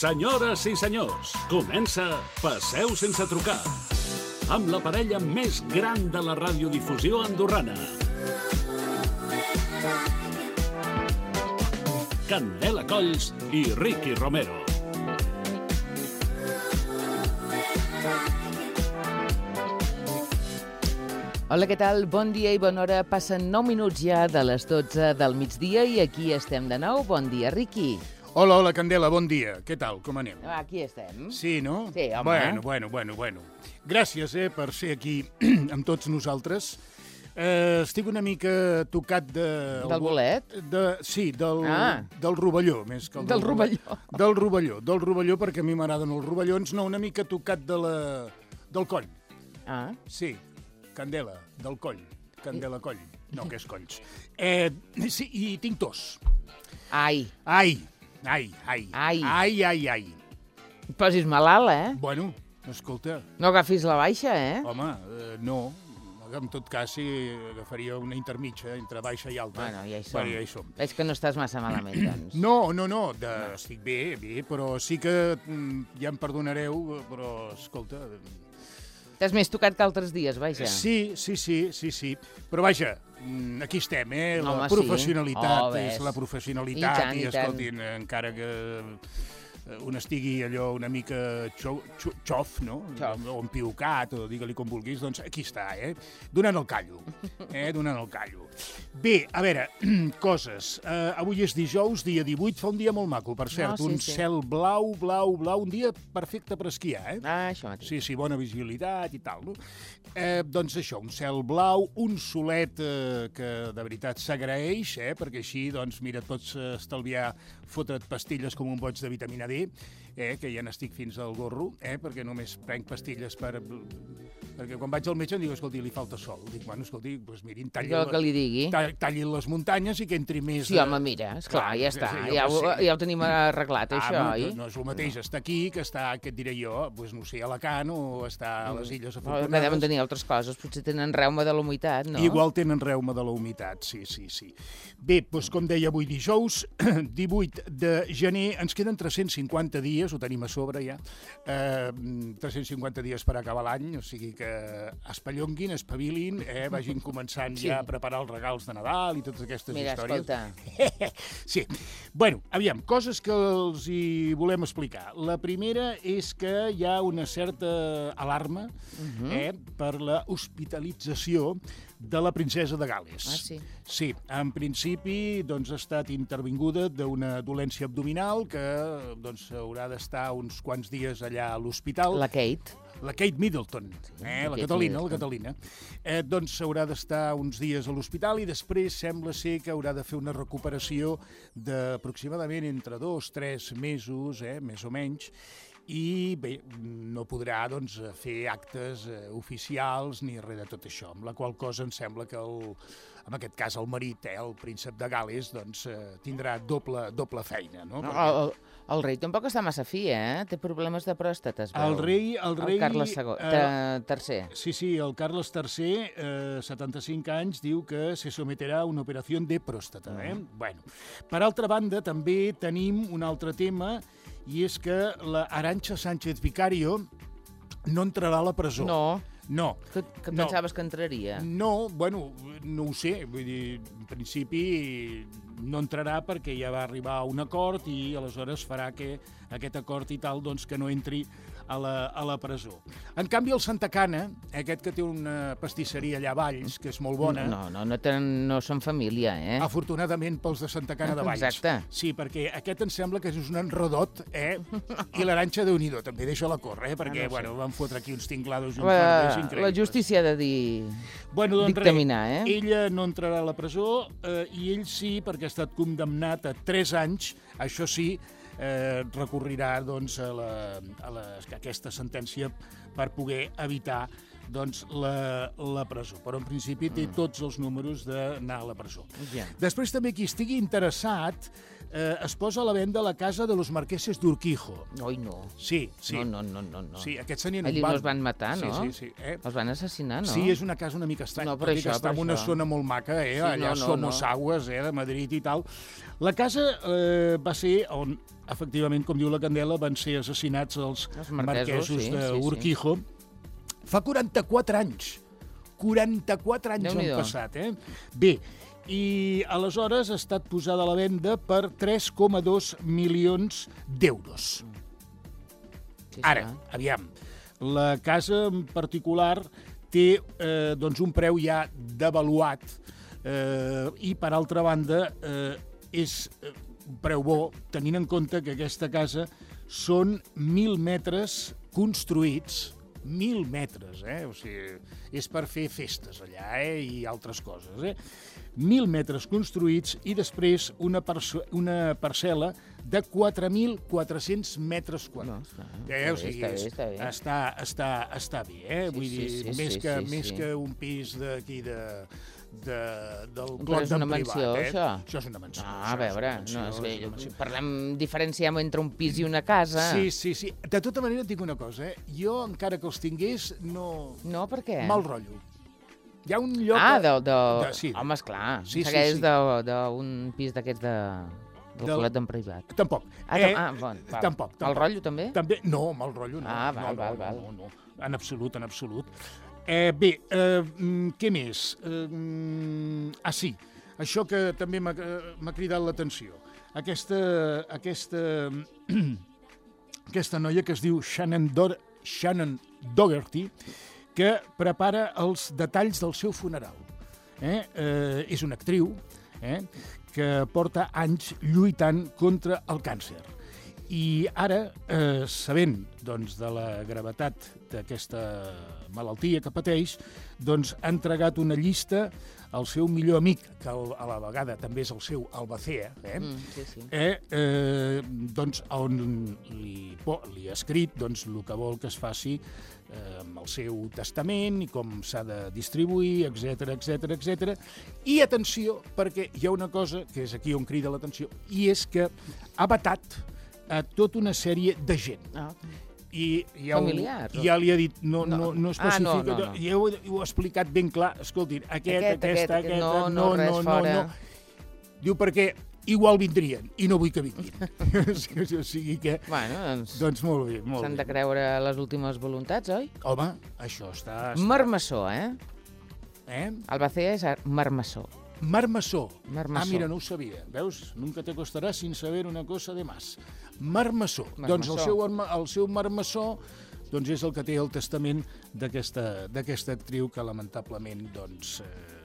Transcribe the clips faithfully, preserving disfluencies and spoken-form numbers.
Senyores i senyors, comença Passeu sense trucar, amb la parella més gran de la radiodifusió andorrana. Candela Colls i Ricky Romero. Hola, què tal? Bon dia i bona hora. Passen nou minuts ja de les dotze del migdia i aquí estem de nou. Bon dia, Ricky. Hola, hola, Candela, bon dia. Què tal? Com anem? Aquí estem. Sí, no? Sí, home. Bueno, bueno, bueno, bueno. Gràcies, eh, per ser aquí amb tots nosaltres. Eh, estic una mica tocat de... Del bolet? De, sí, del, ah. del rovelló, més que el del, del rovelló. Del rovelló, del rovelló, perquè a mi m'agraden els rovellons. No, una mica tocat de la, del coll. Ah. Sí, Candela, del coll. Candela coll. No, que és colls. Eh, sí, i tinc tos. Ai. Ai. Ai, ai, ai, ai, ai, ai. Posis malalt, eh? Bueno, escolta... No agafis la baixa, eh? Home, eh, no. En tot cas, sí, agafaria una intermitja entre baixa i alta. Bueno, ja hi som. Bueno, ja hi som. Veig que no estàs massa malament, doncs. No, no, no, de... no. Estic bé, bé, però sí que ja em perdonareu, però, escolta... T'has més tocat que altres dies, vaja. Sí, sí, sí, sí, sí. Però vaja, aquí estem, eh? La Home, professionalitat sí. oh, és la professionalitat. I, tant, i, i escoltin, encara que un estigui allò una mica xo, xo, xof, no? Xof. O empiucat, o digue-li com vulguis, doncs aquí està, eh? Donant el callo, eh? Donant el callo. Bé, a veure, coses. Uh, avui és dijous, dia divuit, fa un dia molt maco, per cert. No, sí, un sí. cel blau, blau, blau, un dia perfecte per esquiar, eh? Ah, això mateix. Sí, sí, bona visibilitat i tal, no? Eh, doncs això, un cel blau, un solet eh, que de veritat s'agraeix, eh? Perquè així, doncs, mira, et pots estalviar fotre't pastilles com un boig de vitamina D, eh? Que ja n'estic fins al gorro, eh? Perquè només prenc pastilles per... Perquè quan vaig al metge em diu, escolti, li falta sol. Dic, bueno, escolti, doncs mirin, tallin, que li digui. tallin les muntanyes i que entri més... Sí, home, mira, esclar, ja està, ja ho, ja ho tenim arreglat, ah, això, oi? No, no és el mateix estar aquí que estar, què et diré jo, doncs no sé, a Alacant o estar a les Illes Afortunades. Que deuen tenir altres coses, potser tenen reuma de la humitat, no? Igual tenen reuma de la humitat, sí, sí, sí. Bé, doncs com deia avui dijous, divuit de gener, ens queden tres-cents cinquanta dies, ho tenim a sobre ja, eh, tres-cents cinquanta dies per acabar l'any, o sigui que espallonguin, espavilin, eh, vagin començant sí. ja a preparar els regals de Nadal i totes aquestes Mira, històries. Mira, escolta. Sí. Bueno, aviam, coses que els hi volem explicar. La primera és que hi ha una certa alarma uh-huh. eh, per la hospitalització de la princesa de Gal·les. Ah, sí? Sí, en principi doncs, ha estat intervinguda d'una dolència abdominal que doncs, haurà d'estar uns quants dies allà a l'hospital. La Kate. La Kate Middleton, eh, la Catalina, la Catalina. Eh, doncs haurà d'estar uns dies a l'hospital i després sembla ser que haurà de fer una recuperació d'aproximadament entre dos, tres mesos, eh, més o menys, i bé, no podrà doncs, fer actes eh, oficials ni res de tot això, amb la qual cosa em sembla que el, en aquest cas el marit, eh, el príncep de Gal·les, doncs, eh, tindrà doble, doble feina. No? No, el, el, el rei tampoc està massa fi, eh? Té problemes de pròstata, es veu. El rei... El, rei, el Carles segon, eh, tercer. Sí, sí, el Carles tercer, eh, setanta-cinc anys, diu que se someterà a una operació de pròstata. Eh? Mm. Bueno, per altra banda, també tenim un altre tema, i és que la Arantxa Sánchez Vicario no entrarà a la presó. No. No. Que, que no. Pensaves que entraria? No, bueno, no ho sé. Vull dir, en principi no entrarà perquè ja va arribar a un acord i aleshores farà que aquest acord i tal, doncs que no entri a la, a la presó. En canvi, el Santa Cana, aquest que té una pastisseria allà a Valls, que és molt bona... No, no, no, tenen, no són família, eh? Afortunadament pels de Santa Cana de Valls. Exacte. Sí, perquè aquest em sembla que és un enredot, eh? I l'Arantxa, Déu-n'hi-do, també deixa-la córrer, eh? Perquè, ah, no sé. bueno, van fotre aquí uns tinglados i uns la, la justícia ha de dir... Bueno, doncs dictaminar, res, eh? Ella no entrarà a la presó eh, i ell sí, perquè ha estat condemnat a tres anys, això sí, eh, recorrirà doncs, a, la, a, la, a aquesta sentència per poder evitar doncs, la, la presó. Però en principi té Mm. tots els números d'anar a la presó. Ja. Després també qui estigui interessat eh, es posa a la venda la casa de los marqueses d'Urquijo. Oi, no. Sí, sí. No, no, no, no. no. Sí, aquests tenien Allí un no els van matar, no? Sí, sí, sí. Eh? Els van assassinar, no? Sí, és una casa una mica estranya. No, per tot i que això, està per en una això. zona molt maca, eh? Sí, Allà no, no, Somos no. Aguas, eh? De Madrid i tal. La casa eh, va ser on, efectivament, com diu la Candela, van ser assassinats els, Els marquesos, marquesos, sí, d'Urquijo. Fa quaranta-quatre anys. quaranta-quatre anys han Déu-n'hi-do. passat, eh? Bé, i aleshores ha estat posada a la venda per tres coma dos milions d'euros. Sí, Ara, sí. aviam, la casa en particular té eh, doncs un preu ja devaluat eh, i, per altra banda, eh, és eh, un preu bo, tenint en compte que aquesta casa són mil metres construïts, mil metres, eh? O sigui, és per fer festes allà, eh? I altres coses, eh? Mil metres construïts i després una, una parcel·la de quatre mil quatre-cents metres quadrats. No, està, Eh, o està bé, sigui, està bé, és- està bé. està, està, està bé, eh? Sí, Vull sí, dir, sí, més, sí, que, sí, més sí. que un pis d'aquí de, de, del Però clot és una d'en privat, mansió, eh? això? Això és una mansió. Ah, això a és una veure, mansió, no, és és que una mansió. parlem, diferenciem entre un pis i una casa. Sí, sí, sí. De tota manera et dic una cosa, eh? Jo, encara que els tingués, no... No, per què? Mal rotllo. Hi ha un lloc... Ah, que- de, de... de- sí. Home, esclar. Sí, sí, Segueix sí. d'un pis d'aquests de... del Del- col·let d'en privat. Tampoc. Ah, eh, ah bon, val. Tampoc, tampoc. El rotllo també? També, no, mal rotllo no. Ah, val, no, val, no, val. No, no, en absolut, en absolut. Eh, bé, eh, mm, què més? Eh, mm, ah, sí, això que també m'ha m'ha cridat l'atenció. Aquesta, aquesta, aquesta noia que es diu Shannon, Dor Shannon Doherty, que prepara els detalls del seu funeral. Eh? Eh, és una actriu eh? que porta anys lluitant contra el càncer. I ara, eh, sabent doncs, de la gravetat d'aquesta malaltia que pateix, doncs, ha entregat una llista al seu millor amic, que a la vegada també és el seu albacea, eh? Mm, sí, sí. Eh, eh, doncs, on li, po, li ha escrit doncs, el que vol que es faci eh, amb el seu testament i com s'ha de distribuir, etc etc etc. I atenció, perquè hi ha una cosa que és aquí on crida l'atenció, i és que ha vetat a tota una sèrie de gent. Ah, I ja, ho, Familiars, o- ja li ha dit, no, No. no, no Ah, especifica, no, no, no. ja ho, ho ha explicat ben clar, escoltin, aquest, Aquest, aquesta, aquest, aquesta, no, no, res no, no, fora. no. Diu, perquè igual vindrien, i no vull que vinguin. O sigui que, bueno, doncs, doncs molt bé, molt s'han bé. de creure les últimes voluntats, oi? Home, això està... està Marmessó, eh? eh? Albacea és marmessó. Marmessó. Marmessó. Ah, mira, no ho sabia. Veus? Nunca te costarà sin saber una cosa de más. Marmessó. Marmessó. Doncs el seu, arma- el seu marmessó doncs és el que té el testament d'aquesta d'aquesta actriu que lamentablement doncs,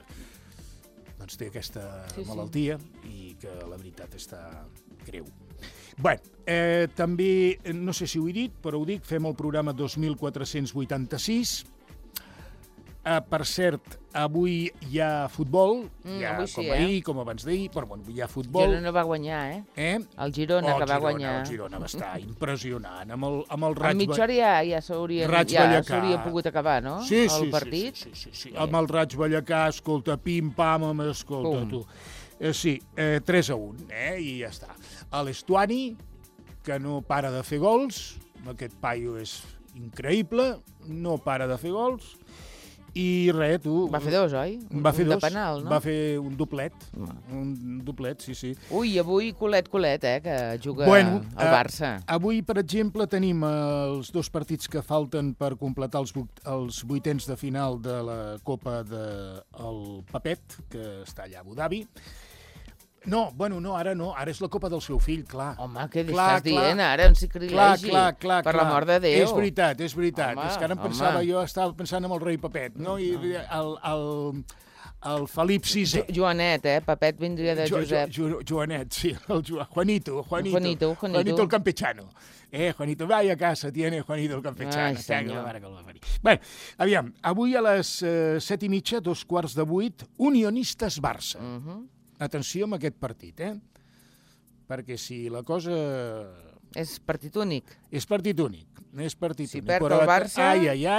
eh, doncs té aquesta Sí, sí. malaltia i que la veritat està greu. Bé, eh, també, eh, no sé si ho he dit, però ho dic, fem el programa dos mil quatre-cents vuitanta-sis. Eh, per cert, avui hi ha futbol, Mm, hi ha avui sí, com eh? ahir, com abans d'ahir, però bueno, hi ha futbol. Girona va guanyar, eh? Eh? El Girona, Oh, que va Girona, guanyar. El Girona va estar impressionant, amb el, amb el A Raig... mitja hora ja, ja s'hauria Raig ja Vallecà. s'hauria pogut acabar, no? Sí, sí, el partit. Sí, sí, sí, sí, sí. Amb el Raig Vallecà, escolta, pim-pam, home, escolta, Pum. tu. Eh, sí, eh, tres a un, eh, i ja està. A l'Estuani, que no para de fer gols, aquest paio és increïble, no para de fer gols, i res, tu... Va fer dos, oi? Va fer un dos, de penal, no? va fer un doblet, Va. un doblet, sí, sí. Ui, avui colet, colet, eh, que juga Bueno, el eh, Barça. Avui, per exemple, tenim els dos partits que falten per completar els, vuit- els vuitens de final de la Copa del de, Papet, que està allà a Abu Dhabi. No, bueno, no, ara no, ara és la Copa del seu fill, clar. Home, què li clar, estàs clar. dient ara? En Clar, sacrilegi. clar, clar. Per clar. l'amor de Déu. És veritat, és veritat. Home, és que ara em home. pensava, jo estava pensant en el rei Papet, no? I el, el, el Felip sisè. Jo, Joanet, eh? Papet vindria de Jo, jo, Josep. jo, Joanet, sí, el jo, Juanito, Juanito, Juanito, Juanito. Juanito el campechano. Eh, Juanito, vaya casa tiene Juanito el campechano. Ai, Caga la senyor. mare que el va parir. Bé, aviam, avui a les eh, set i mitja, dos quarts de vuit, Unionistes Barça. Uh -huh. Atenció amb aquest partit, eh? Perquè si la cosa És partit únic. és partit únic, és partit Si únic. perd però el Barça- Ai, ai, ai,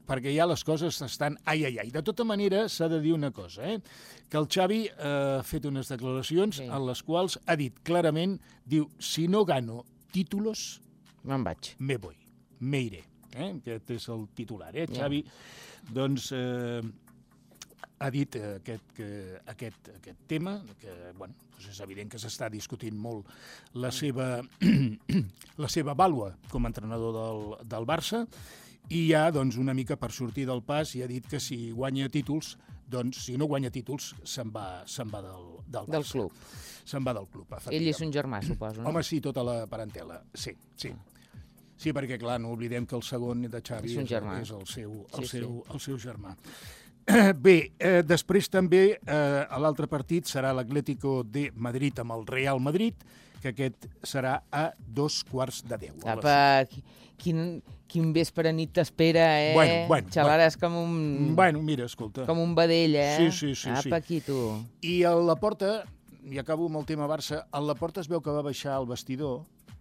perquè ja les coses estan ai, ai, ai. De tota manera, s'ha de dir una cosa, eh? Que el Xavi eh, ha fet unes declaracions sí. en les quals ha dit clarament, diu, si no gano títulos, me'n vaig. Me voy, me iré. Eh? Aquest és el titular, eh? Ja. Xavi, doncs... Eh, ha dit aquest, que, aquest, aquest tema, que bueno, doncs és evident que s'està discutint molt la seva, la seva vàlua com a entrenador del, del Barça, i ja doncs, una mica per sortir del pas i ha dit que si guanya títols, doncs si no guanya títols se'n va, se'n va del, del Barça. Del club. Se'n va del club, Ell és un germà, suposo, no? Home, sí, tota la parentela, sí, sí. Sí, perquè, clar, no oblidem que el segon de Xavi és, és el, seu, el, sí, seu, sí. el seu germà. Bé, eh, després també eh, a l'altre partit serà l'Atlético de Madrid amb el Real Madrid, que aquest serà a dos quarts de deu. Apa, quin, quin vespre nit t'espera, eh? Bueno, bueno. Xalaràs com un... Bueno, mira, escolta. Com un vedell, eh? Sí, sí, sí. Apa, sí. aquí, tu. I a la porta, i acabo amb el tema Barça, a la porta es veu que va baixar el vestidor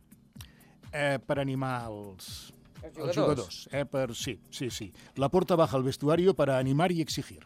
eh, per animar els... Els jugadors. Els jugadors, eh, per... Sí, sí, sí. La porta baja al vestuario para animar y exigir.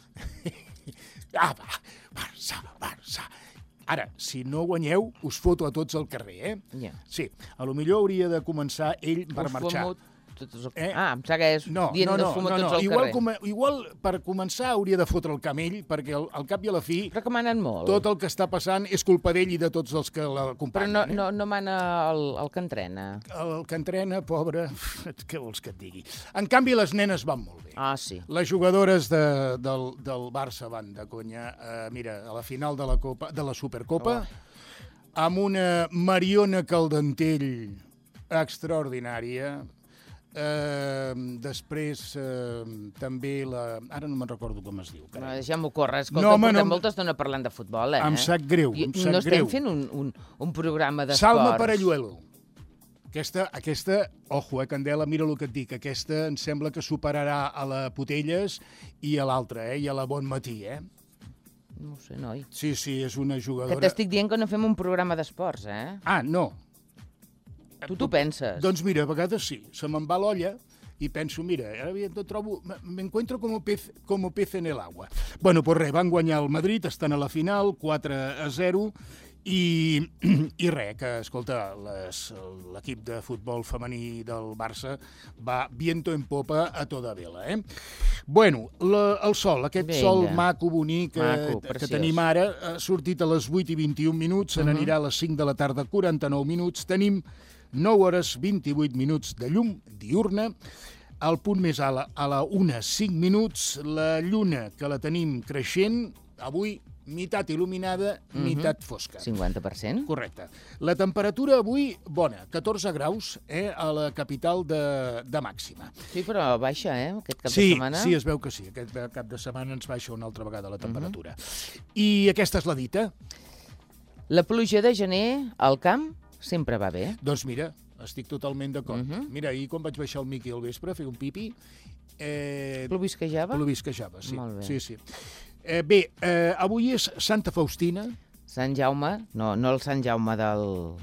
Ah, va, Barça, Barça. Ara, si no guanyeu, us foto a tots al carrer, eh? Yeah. Sí, a lo millor hauria de començar ell per us marxar. Fomut... Tots... Eh? Ah, em sembla que és no, dient no, no, us fumo no, tots no. al Igual, carrer. com, igual per començar hauria de fotre el camell, perquè al, al cap i a la fi Però que manen molt. tot el que està passant és culpa d'ell i de tots els que Però l'acompanyen. no, eh? no, no mana el, el que entrena. El que entrena, pobre, què vols que et digui? En canvi, les nenes van molt bé. Ah, sí. Les jugadores de, del, del Barça van de conya. Uh, mira, a la final de la, Copa, de la Supercopa, oh. amb una Mariona Caldentell extraordinària. Uh, després uh, també la... Ara no me'n recordo com es diu. No, ja m'ho corre. Escolta, no, home, portem no... molta estona parlant de futbol, eh? Em sap greu, em sap no greu. estem fent un, un, un programa d'esports. Salma Paralluelo. Aquesta, aquesta, ojo, eh, Candela, mira el que et dic, aquesta em sembla que superarà a la Potelles i a l'altra, eh, i a la Bon Matí, eh? No ho sé, noi. Sí, sí, és una jugadora... Que t'estic dient que no fem un programa d'esports, eh? Ah, no. Tu t'ho penses? Doncs mira, a vegades sí, se me'n va l'olla i penso, mira, ara tot trobo, m'encuentro com pez, com pez en el agua. Bueno, pues res, van guanyar el Madrid, estan a la final, quatre a zero, i, i res, que, escolta, l'equip de futbol femení del Barça va viento en popa a toda vela, eh? Bueno, la, el sol, aquest Venga. sol maco, bonic, maco, que, que tenim ara, ha sortit a les vuit i vint-i-un minuts, se n'anirà uh -huh. a les cinc de la tarda, quaranta-nou minuts, tenim nou hores vint-i-vuit minuts de llum diurna, al punt més alt a la una, cinc minuts, la lluna, que la tenim creixent, avui meitat il·luminada, uh-huh. meitat fosca. cinquanta per cent? Correcte. La temperatura avui, bona, catorze graus, eh, a la capital de, de màxima. Sí, però baixa, eh, aquest cap sí, de setmana? Sí, es veu que sí, aquest cap de setmana ens baixa una altra vegada la temperatura. Uh-huh. I aquesta és la dita. La pluja de gener al camp sempre va bé. Doncs mira, estic totalment d'acord. Uh-huh. Mira, ahir quan vaig baixar el Miqui al vespre a fer un pipi... Eh, Plovisquejava? Plovisquejava, sí. Molt bé. Sí, sí. Eh, bé, eh, avui és Santa Faustina. Sant Jaume? No, no el Sant Jaume del,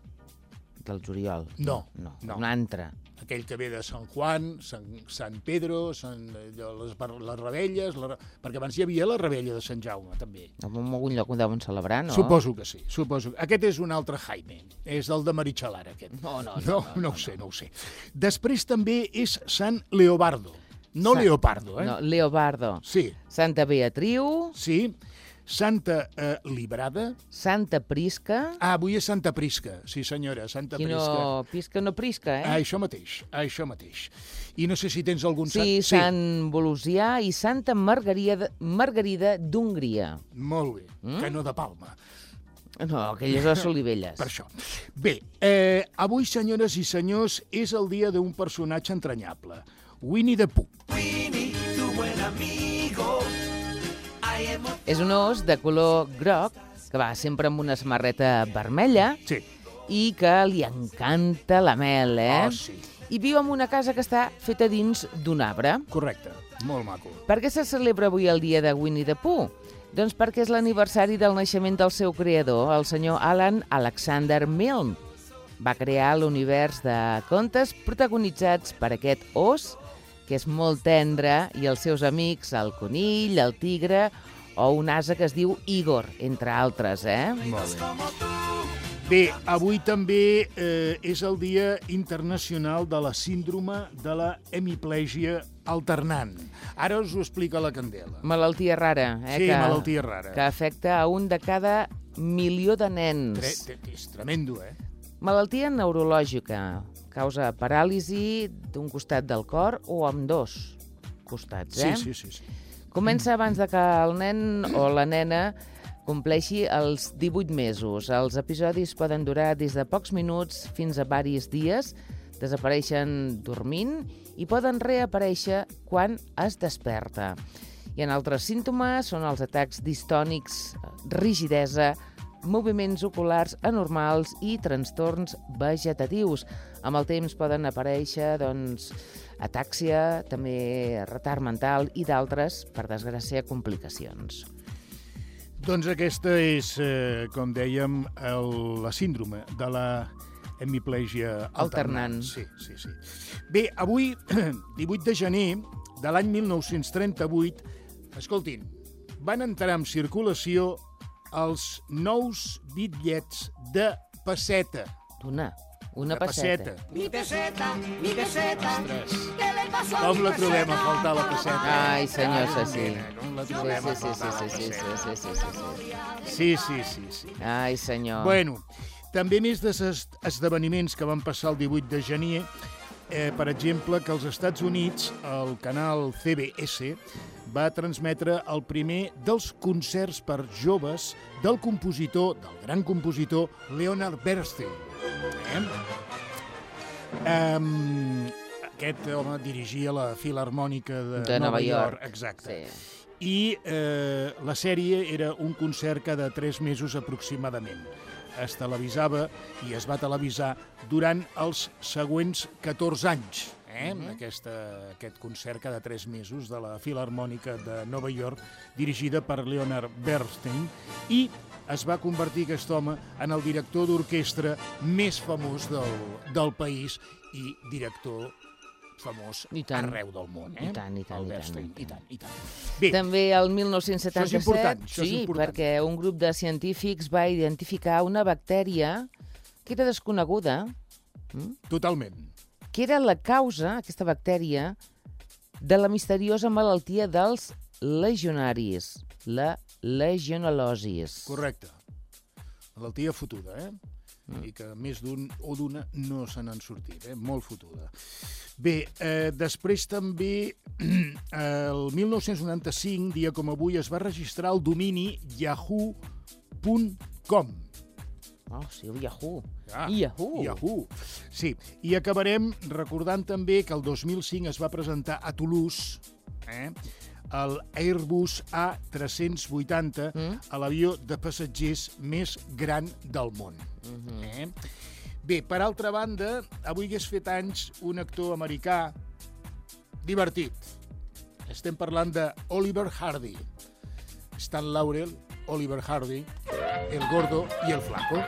del juliol. No, no. no. Un altre. Aquell que ve de Sant Juan, Sant, Sant Pedro, Sant, les, les Rebelles, la, perquè abans hi havia la Rebella de Sant Jaume, també. En algun lloc ho deuen celebrar, no? Suposo que sí, suposo. Aquest és un altre Jaime, és el de Meritxalar, aquest. No, no, no. No, no, no, no ho sé, no ho sé. Després també és Sant Leobardo, no Sant... Leopardo, eh? No, Leobardo. Sí. Santa Beatriu. Sí. Santa eh, Librada. Santa Prisca. Ah, avui és Santa Prisca, sí senyora, Santa Qui Prisca. no pisca, no prisca, eh? Ah, això mateix, ah, això mateix. I no sé si tens algun... Sí, sant... Sant Volusià i Santa Margarida, Margarida d'Hongria. Molt bé, mm? que no de Palma. No, aquelles de Solivelles. Per això. Bé, eh, avui, senyores i senyors, és el dia d'un personatge entranyable, Winnie the Pooh. Winnie, tu buen amigo. És un os de color groc que va sempre amb una samarreta vermella sí. i que li encanta la mel, eh? Oh, sí. I viu en una casa que està feta dins d'un arbre. Correcte, molt maco. Per què se celebra avui el dia de Winnie the Pooh? Doncs perquè és l'aniversari del naixement del seu creador, el senyor Alan Alexander Milne. Va crear l'univers de contes protagonitzats per aquest os que és molt tendre, i els seus amics, el conill, el tigre o un ase que es diu Igor, entre altres, eh? Molt bé. Bé, avui també eh, és el Dia Internacional de la Síndrome de la Hemiplegia Alternant. Ara us ho explica la Candela. Malaltia rara, eh? Sí, que, malaltia rara. Que afecta a un de cada milió de nens. Tre és tremendo, eh? Malaltia neurològica. Causa paràlisi d'un costat del cor o amb dos costats, eh? Sí, sí, sí. sí. Comença abans de que el nen o la nena compleixi els divuit mesos. Els episodis poden durar des de pocs minuts fins a diversos dies, desapareixen dormint i poden reaparèixer quan es desperta. I en altres símptomes són els atacs distònics, rigidesa, moviments oculars anormals i trastorns vegetatius. Amb el temps poden aparèixer, doncs, atàxia, també retard mental i d'altres, per desgràcia, complicacions. Doncs aquesta és, eh, com dèiem, el, la síndrome de la hemiplegia alternant. Alternant. Sí, sí, sí. Bé, avui, divuit de gener de l'any mil nou-cents trenta-vuit, escoltin, van entrar en circulació els nous bitllets de pesseta. Una, una De pesseta. Mi peseta, mi peseta, Ostres, ¿qué le pasó a com mi la trobem a peseta? faltar, la pesseta? Ai, senyor, Ai, sí, sí. nena, com la Sí, trobem a sí, sí, faltar, la sí, sí, sí, pesseta? sí, sí, sí, sí. Sí, sí, sí, sí. Ai, senyor. Bueno, també més d'esdeveniments que van passar el divuit de gener, eh, per exemple, que als Estats Units el canal C B S va transmetre el primer dels concerts per joves del compositor, del gran compositor Leonard Bernstein. Eh? Um, aquest home dirigia la Filharmònica de, De Nova York. Exacte. Sí. I eh, la sèrie era un concert cada tres mesos aproximadament. Es televisava i es va televisar durant els següents catorze anys. Eh? Uh-huh. Aquesta, aquest concert cada tres mesos de la Filharmònica de Nova York, dirigida per Leonard Bernstein, i es va convertir aquest home en el director d'orquestra més famós del, del país i director famós I tant. arreu del món. Eh? I tant, i tant, el i tant, Bernstein, i i tant. tant, i tant. Bé, També el mil nou-cents setanta-set, Això és important, això és sí, important. perquè un grup de científics va identificar una bactèria que era desconeguda, hm? totalment. que era la causa, aquesta bactèria, de la misteriosa malaltia dels legionaris, la legionel·losis. Correcte. Malaltia fotuda, eh? Mm. I que més d'un o d'una no se n'han sortit, eh? Molt fotuda. Bé, eh, després també, el mil nou-cents noranta-cinc, dia com avui, es va registrar el domini yahoo punt com. Oh, sí, el Yahoo. Ah, Yahoo. Yahoo. Sí, i acabarem recordant també que el dos mil cinc es va presentar a Toulouse, eh? el Airbus A tres-cents vuitanta, Mm. a l'avió de passatgers més gran del món. Mhm. Eh? Bé, per altra banda, avui hagués fet anys un actor americà divertit. Estem parlant de Oliver Hardy. Stan Laurel, Oliver Hardy, el gordo i el flaco.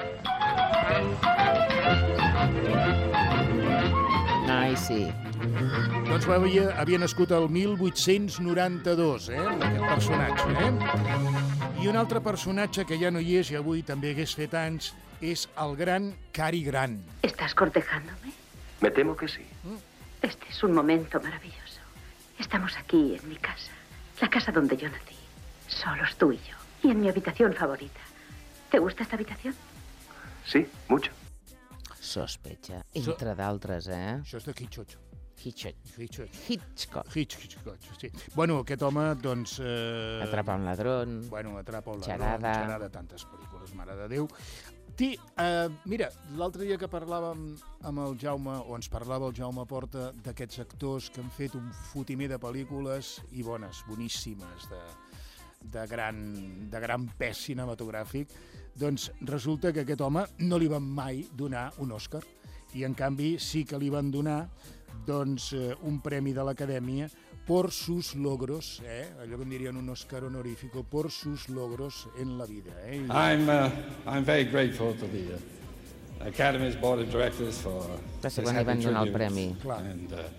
Ai, sí. Doncs havia, havia nascut el mil vuit-cents noranta-dos, eh, aquest personatge. Eh? I un altre personatge que ja no hi és i avui també hagués fet anys és el gran Cary Grant. ¿Estás cortejándome? Me temo que sí. Este es un momento maravilloso. Estamos aquí, en mi casa. La casa donde yo nací. Solos tú y yo. Y en mi habitación favorita. ¿Te gusta esta habitación? Sí, mucho. Sospecha, entre d'altres, eh? Això és de Hitchcock. Hitchcock. Hitchcock. Hitchcock. Hitchcock, sí. Bueno, aquest home, doncs... Eh... Atrapa un ladrón. Bueno, Atrapa un ladrón, Xarada. Xarada, tantes pel·lícules, mare de Déu. Té, eh, mira, l'altre dia que parlàvem amb el Jaume, o ens parlava el Jaume Porta, d'aquests actors que han fet un fotimer de pel·lícules i bones, boníssimes, de, de, gran, de gran pes cinematogràfic, doncs resulta que aquest home no li van mai donar un Òscar, i en canvi sí que li van donar doncs, eh, un premi de l'Acadèmia por sus logros, eh? allò que en dirien un Òscar honorífico, por sus logros en la vida. Eh? I'm, uh, I'm very grateful to the uh, Academy's Board of Directors for Va ser this quan li van happy donar el tribute. premi. Clar. And uh,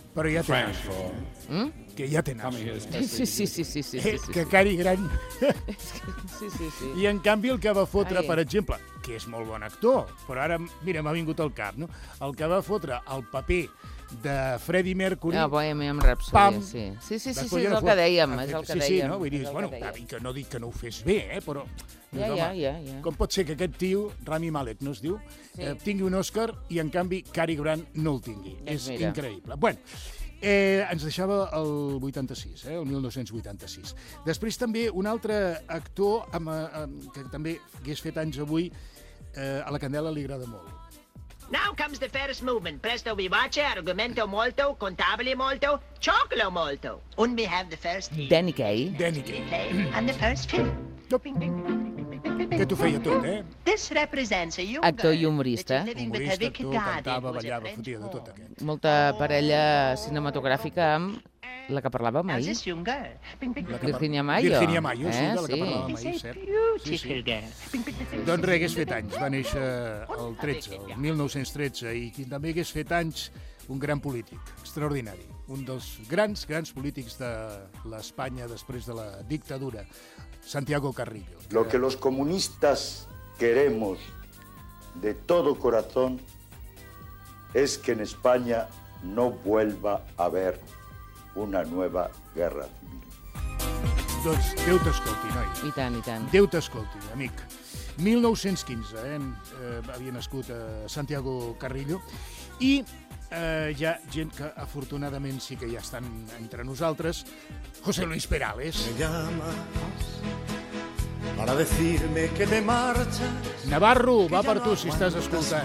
Però ja té Frank nas. for Mm? Que ja té nas. coming here Sí, especially. sí, sí, sí, sí, Eh, sí, sí. que cari gran. Sí, sí, sí. I en canvi el que va fotre, Ai. per exemple, que és molt bon actor, però ara, mira, m'ha vingut al cap, no? El que va fotre el paper de Freddie Mercury... Ah, Bohemian Rhapsody, Pam. sí. Sí, sí, sí, sí, després és ja no el que fot- dèiem, ha és fet- el que sí, dèiem. Sí, no? Vull dir, és el bueno, que dèiem. que no dic que no ho fes bé, eh? Però... Ja, dius, ja, home, ja, ja. Com pot ser que aquest tio, Rami Malek, no es diu, Sí. eh, tingui un Òscar i, en canvi, Cary Grant no el tingui? Doncs és mira. increïble. Bueno, eh, ens deixava el vuitanta-sis, eh, el mil nou-cents vuitanta-sis. Després també un altre actor amb, eh, amb, que també hagués fet anys avui, eh, a la Candela li agrada molt. Now comes the first movement. Presto vivace, argomento molto, contabile molto, chocolo molto. And we have the first team. Danny Kaye. Danny Kaye. Play and the first film. Que t'ho feia tot, eh? This represents a young Actor girl i humorista. that is living with her Humorista, wicked actor, daddy, cantava, who is a ballava, French fotia de tot home. aquest. Molta parella cinematogràfica amb la que parlàvem How's ahir. this young girl? La que Virginia par- Mayo. Virginia Mayo, sí, Eh, de la que sí. parlàvem She's ahir, a cert. beautiful girl. Doncs res, hagués fet anys, va néixer el tretze, el mil nou-cents tretze, i qui també hagués fet anys, un gran polític, extraordinari, un dels grans, grans polítics de l'Espanya després de la dictadura, Santiago Carrillo. Lo que los comunistas queremos de todo corazón es que en España no vuelva a haber una nueva guerra civil. Doncs Déu t'escolti, noi. I tant, i tant. Déu t'escolti, amic. mil nou-cents quinze, eh, eh, havia nascut a Santiago Carrillo, i eh, hi ha gent que afortunadament sí que ja estan entre nosaltres. José Luis Perales. Me llamas para decirme que te marchas, Navarro, va per tu si estàs escoltant.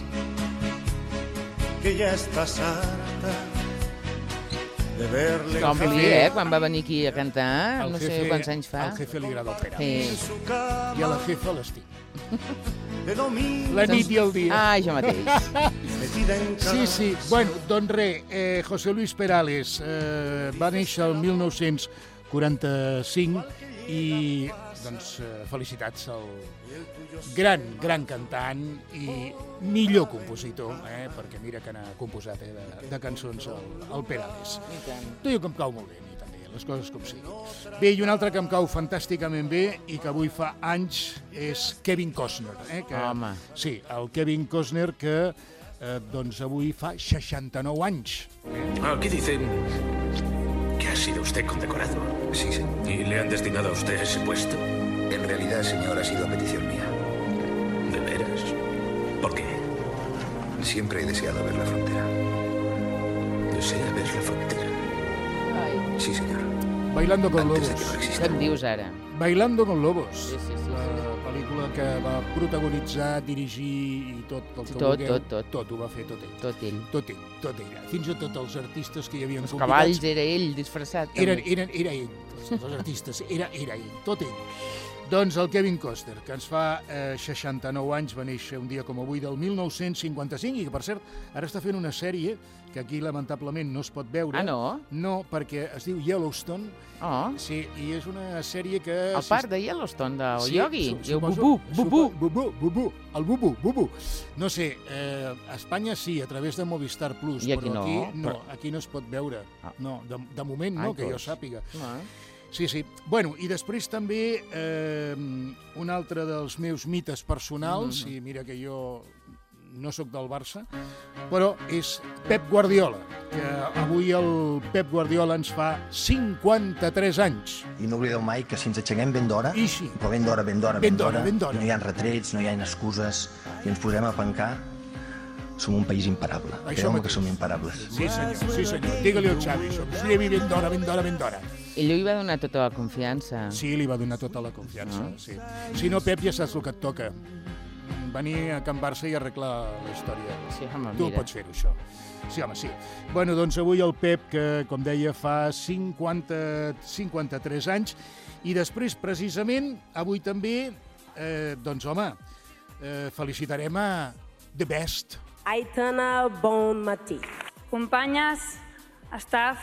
que ya estás harta de verle Com li, eh, quan va venir aquí a cantar, Al no sé jefe- quants anys fa. Al jefe li agrada el Perales. Sí. su cama I a la jefa l'estim. de domingo La nit i el dia. Ah, jo mateix. metida en casa. Sí, sí. Bueno, doncs res, eh, José Luis Perales eh, va néixer el mil nou-cents quaranta-cinc i doncs eh, felicitats al gran, gran cantant i millor compositor, eh, perquè mira que n'ha composat eh, de, de cançons el, el Perales. Tu diu que em cau molt bé, a mi també, les coses com siguin. Bé, i un altre que em cau fantàsticament bé i que avui fa anys és Kevin Costner. Eh, que, Home. Sí, el Kevin Costner que eh, doncs avui fa seixanta-nou anys. Aquí dicen que ha sido usted condecorado. Sí, sí. ¿Y le han destinado a usted ese puesto? En realidad, señor, ha sido a petición mía. ¿De veras? ¿Por qué? Siempre he deseado ver la frontera. ¿Desea ver la frontera? Ai, Sí, señor. Bailando con Antes Lobos. de que no què exista. em dius ara? Bailando con Lobos. Sí, sí, sí, La pel·lícula que va protagonitzar, dirigir i tot el que Tot, vulgueu. tot, tot. Tot, ho va fer tot ell. Tot ell. Tot ell, tot ell. Fins i tot els artistes que hi havien Els convidats. cavalls era ell, disfressat. Eren, també. eren, era ell, els, els artistes, era, era ell, tot ell. Doncs el Kevin Costner, que ens fa eh, seixanta-nou anys, va néixer un dia com avui del mil nou-cents cinquanta-cinc i que, per cert, ara està fent una sèrie que aquí, lamentablement, no es pot veure. Ah, no? No, perquè es diu Yellowstone. Oh, Sí, i és una sèrie que... el parc de Yellowstone, del Sí, Yogi. su- I el suposo- Bubú, Bubú. supo- Bubú, Bubú, el Bubú, Bubú. No sé, eh, a Espanya sí, a través de Movistar Plus, I aquí però no, aquí no, però- aquí no es pot veure. Ah. No, de, de moment no, Ai, que jo doncs. sàpiga. Ah. Sí, sí. Bueno, i després també eh, un altre dels meus mites personals, Mm. i mira que jo no sóc del Barça, però és Pep Guardiola, que avui el Pep Guardiola ens fa cinquanta-tres anys. I no oblideu mai que si ens aixequem ben d'hora, I sí. però ben d'hora, ben d'hora, Ben d'hora, ben d'hora. no hi ha retrets, no hi ha excuses, i ens posem a pencar, som un país imparable. Això Creu-me mateix. que som imparables. Sí, senyor, sí, senyor. Digue-li al Xavi, això. Us llevi ben d'hora, ben d'hora, ben d'hora. Ell li va donar tota la confiança. Sí, li va donar tota la confiança, Ah. sí. Si no, Pep, ja saps el que et toca. Venir a Can Barça i arreglar la història. Sí, home, Tu mira. pots fer-ho, això. Sí, home, sí. Bueno, doncs avui el Pep, que, com deia, fa cinquanta, cinquanta-tres anys, i després, precisament, avui també, eh, doncs, home, eh, felicitarem a The Best. Aitana, bon matí. Companyes, staff,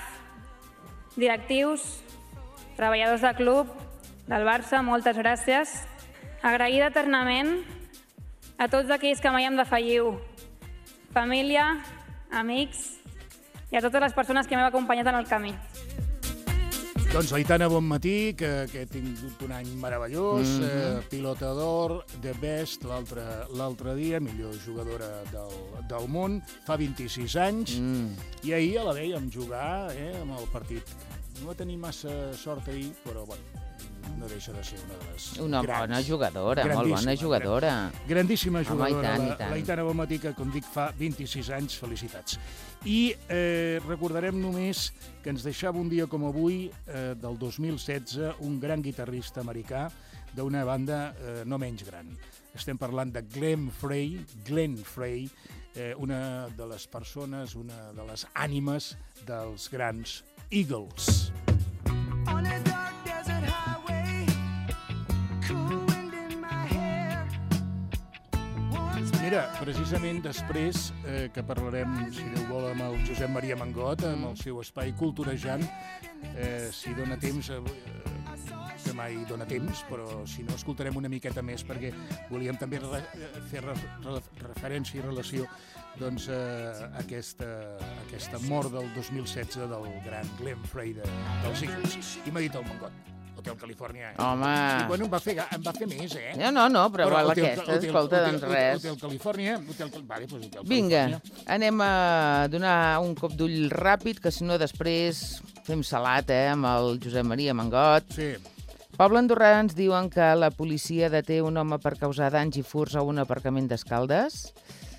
directius, treballadors del club, del Barça, moltes gràcies. Agraïda eternament a tots aquells que mai em defalliu. Família, amics, i a totes les persones que m'heu acompanyat en el camí. Doncs l'Aitana Bonmatí, que, que ha tingut un any meravellós, mm -hmm. eh, pilota d'or, The Best, l'altre dia, millor jugadora del, del món, fa vint-i-sis anys, mm. i ahir la vèiem jugar eh, amb el partit. No va tenir massa sort ahir, però bueno, no deixa de ser una de les Una grans, bona jugadora, molt bona jugadora. Grandíssima jugadora, Home, i tant, l'Aitana Bonmatí, que, com dic, fa vint-i-sis anys, felicitats. I eh, recordarem només que ens deixava un dia com avui, eh, del dos mil setze, un gran guitarrista americà d'una banda eh, no menys gran. Estem parlant de Glenn Frey, Glenn Frey, eh, una de les persones, una de les ànimes dels grans Eagles. On a dark desert highway, cool wind in my hair. Mira, precisament després eh, que parlarem, si Déu vol, amb el Josep Maria Mangot, amb el seu espai Culturejant, eh, si dona temps, eh, que mai dona temps, però si no, escoltarem una miqueta més, perquè volíem també re fer re re referència i relació doncs, a aquesta, aquesta mort del dos mil setze del gran Glenn Frey de, dels Eagles. I m'ha dit el Mangot, Hotel California. Home! I, bueno, em va fer, em va fer més, eh? No, no, no, però, però val hotel, aquesta, hotel, escolta, hotel, doncs res. Hotel California, Hotel, vale, doncs Hotel Vinga, California. anem a donar un cop d'ull ràpid, que si no després fem salat, eh, amb el Josep Maria Mangot. Sí. Poble andorrà ens diuen que la policia deté un home per causar danys i furs a un aparcament d'Escaldes.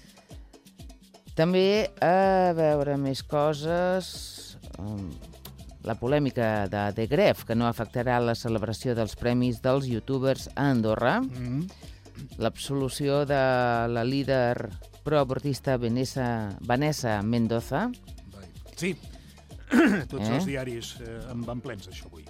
També, a veure, més coses... La polèmica de The Gref, que no afectarà la celebració dels premis dels youtubers a Andorra. Mm-hmm. L'absolució de la líder proabortista Vanessa, Vanessa Mendoza. Sí, tots eh? els diaris eh, en van plens d'això avui.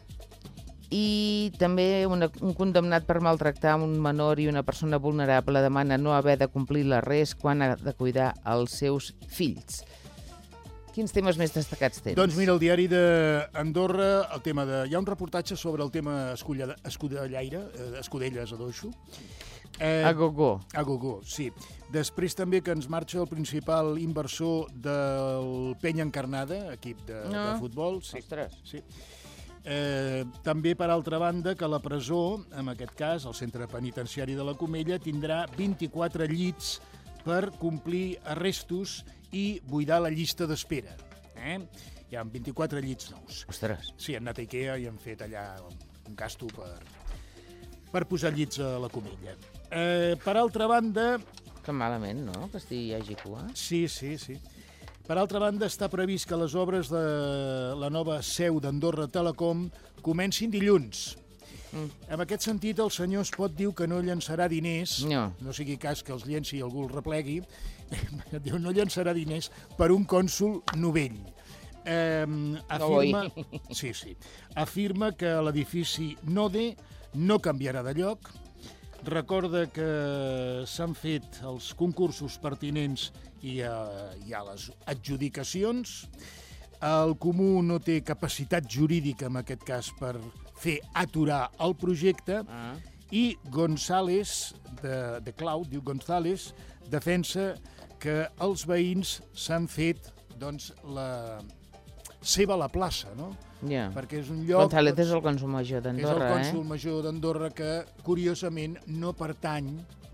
I també una, un condemnat per maltractar un menor i una persona vulnerable demana no haver de complir l'arrest quan ha de cuidar els seus fills. Quins temes més destacats tens? Doncs mira, el diari d'Andorra, el tema de... Hi ha un reportatge sobre el tema escudellaire, eh, escudelles a Doixo. Eh, a Gogó. A Gogó, sí. Després també que ens marxa el principal inversor del Penya Encarnada, equip de, no. de futbol. Sí. Ostres. Sí. Eh, també, per altra banda, que la presó, en aquest cas, el centre penitenciari de la Comella, tindrà vint-i-quatre llits per complir arrestos i buidar la llista d'espera. Eh? Hi ha vint-i-quatre llits nous. Ostres. Sí, han anat a Ikea i han fet allà un gasto per, per posar llits a la Comella. Eh, per altra banda... Que malament, no?, que hi hagi cua. Sí, sí, sí. Per altra banda, està previst que les obres de la nova seu d'Andorra Telecom comencin dilluns. Mm. En aquest sentit, el senyor Espot diu que no llançarà diners, no, no sigui cas que els llenci i algú el replegui, diu no llançarà diners per un cònsol novell. Eh, afirma, no sí, sí, afirma que l'edifici Node no canviarà de lloc, recorda que s'han fet els concursos pertinents i hi ha, hi ha les adjudicacions. El Comú no té capacitat jurídica, en aquest cas, per fer aturar el projecte. Ah. I González, de, de Cloud, diu González, defensa que els veïns s'han fet doncs, la seva la plaça, no? Yeah. Perquè és un lloc... González és el cònsol major d'Andorra, eh? És el cònsol eh? major d'Andorra que, curiosament, no pertany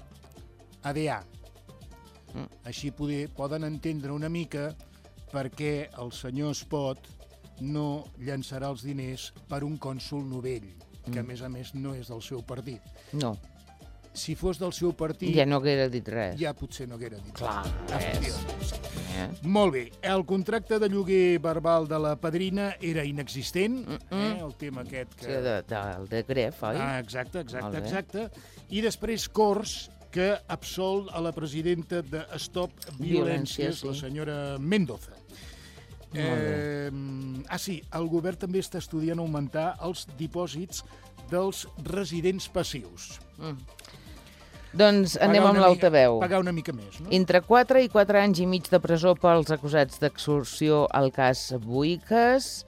a D A. Mm. Així poder, poden entendre una mica per què el senyor Espot no llançarà els diners per un cònsol novell, que mm. a més a més no és del seu partit. No. Si fos del seu partit... Ja no haguera dit res. Ja potser no haguera dit Clar, res. Eh? Molt bé. El contracte de lloguer verbal de la padrina era inexistent, mm -mm. Eh? el tema aquest que... Sí, de, de, el de Gref, oi? Ah, exacte, exacte, exacte. I després Cors, que absol a la presidenta de Stop Violències, sí. la senyora Mendoza. Eh, ah, sí, el govern també està estudiant augmentar els dipòsits dels residents passius. Mm. Doncs anem amb l'altaveu. Pagar una mica més, no? Entre quatre i quatre anys i mig de presó pels acusats d'extorsió al cas Buiques.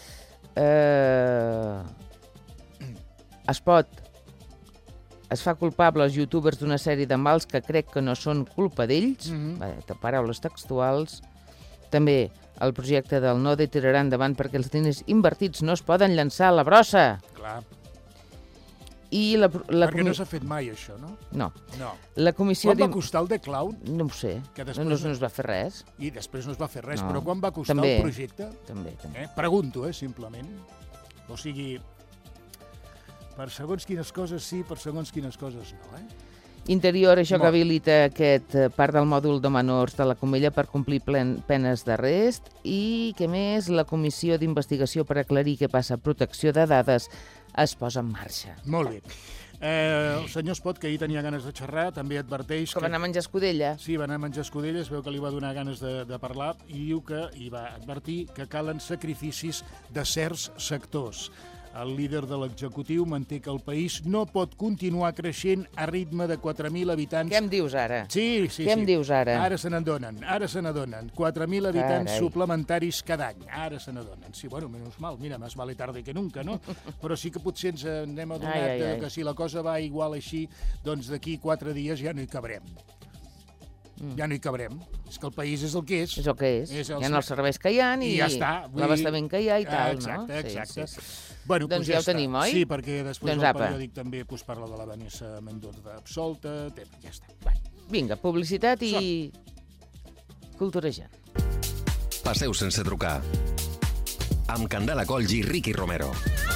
Eh... Espot es fa culpable als youtubers d'una sèrie de mals que crec que no són culpa d'ells. Mm-hmm. Paraules textuals. També el projecte del Node tirarà endavant perquè els diners invertits no es poden llançar a la brossa. Clar. I la, la Perquè comi... no s'ha fet mai, això, no? No. No. La comissió Quan va costar el The Clown? No ho sé. Que després... després... no, no es va fer res. I després no es va fer res. No. Però quan va costar també, el projecte? També, també. Eh? Pregunto, eh, simplement. O sigui, per segons quines coses sí, per segons quines coses no, eh? Interior, això Molt. que habilita aquest part del mòdul de menors de la Comella per complir plen, penes d'arrest i, què més, la comissió d'investigació per aclarir què passa a protecció de dades es posa en marxa. Molt bé. Eh, el senyor Espot, que ahir tenia ganes de xerrar, també adverteix... Que va anar a menjar escudella. Sí, va anar a menjar escudella, es veu que li va donar ganes de, de parlar i diu que, i va advertir que calen sacrificis de certs sectors. El líder de l'executiu manté que el país no pot continuar creixent a ritme de quatre mil habitants. Què em dius ara? Sí, sí, Què sí. em dius ara? Ara se n'adonen, ara se n'adonen. quatre mil habitants Carai. suplementaris cada any. Ara se n'adonen. Sí, bueno, menys mal, mira, més vale tarde que nunca, no? Però sí que potser ens n'hem adonat Ai, ai, ai. que si la cosa va igual així, doncs d'aquí quatre dies ja no hi cabrem. Mm. Ja no hi cabrem. És que el país és el que és. És el que és. és el... Hi ha els serveis que hi ha i, I ja està. l'abastament que hi ha i tal, exacte, no? Exacte, Sí, sí, sí. Bueno, doncs pues ja, ja ho tenim, està. oi? Sí, perquè després doncs el apa. periòdic també pues, parla de la Vanessa Mendoza absolta, ja està. Va. Vinga, publicitat i culturejant. Passeu sense trucar. Amb Candela Colls i Ricky Romero.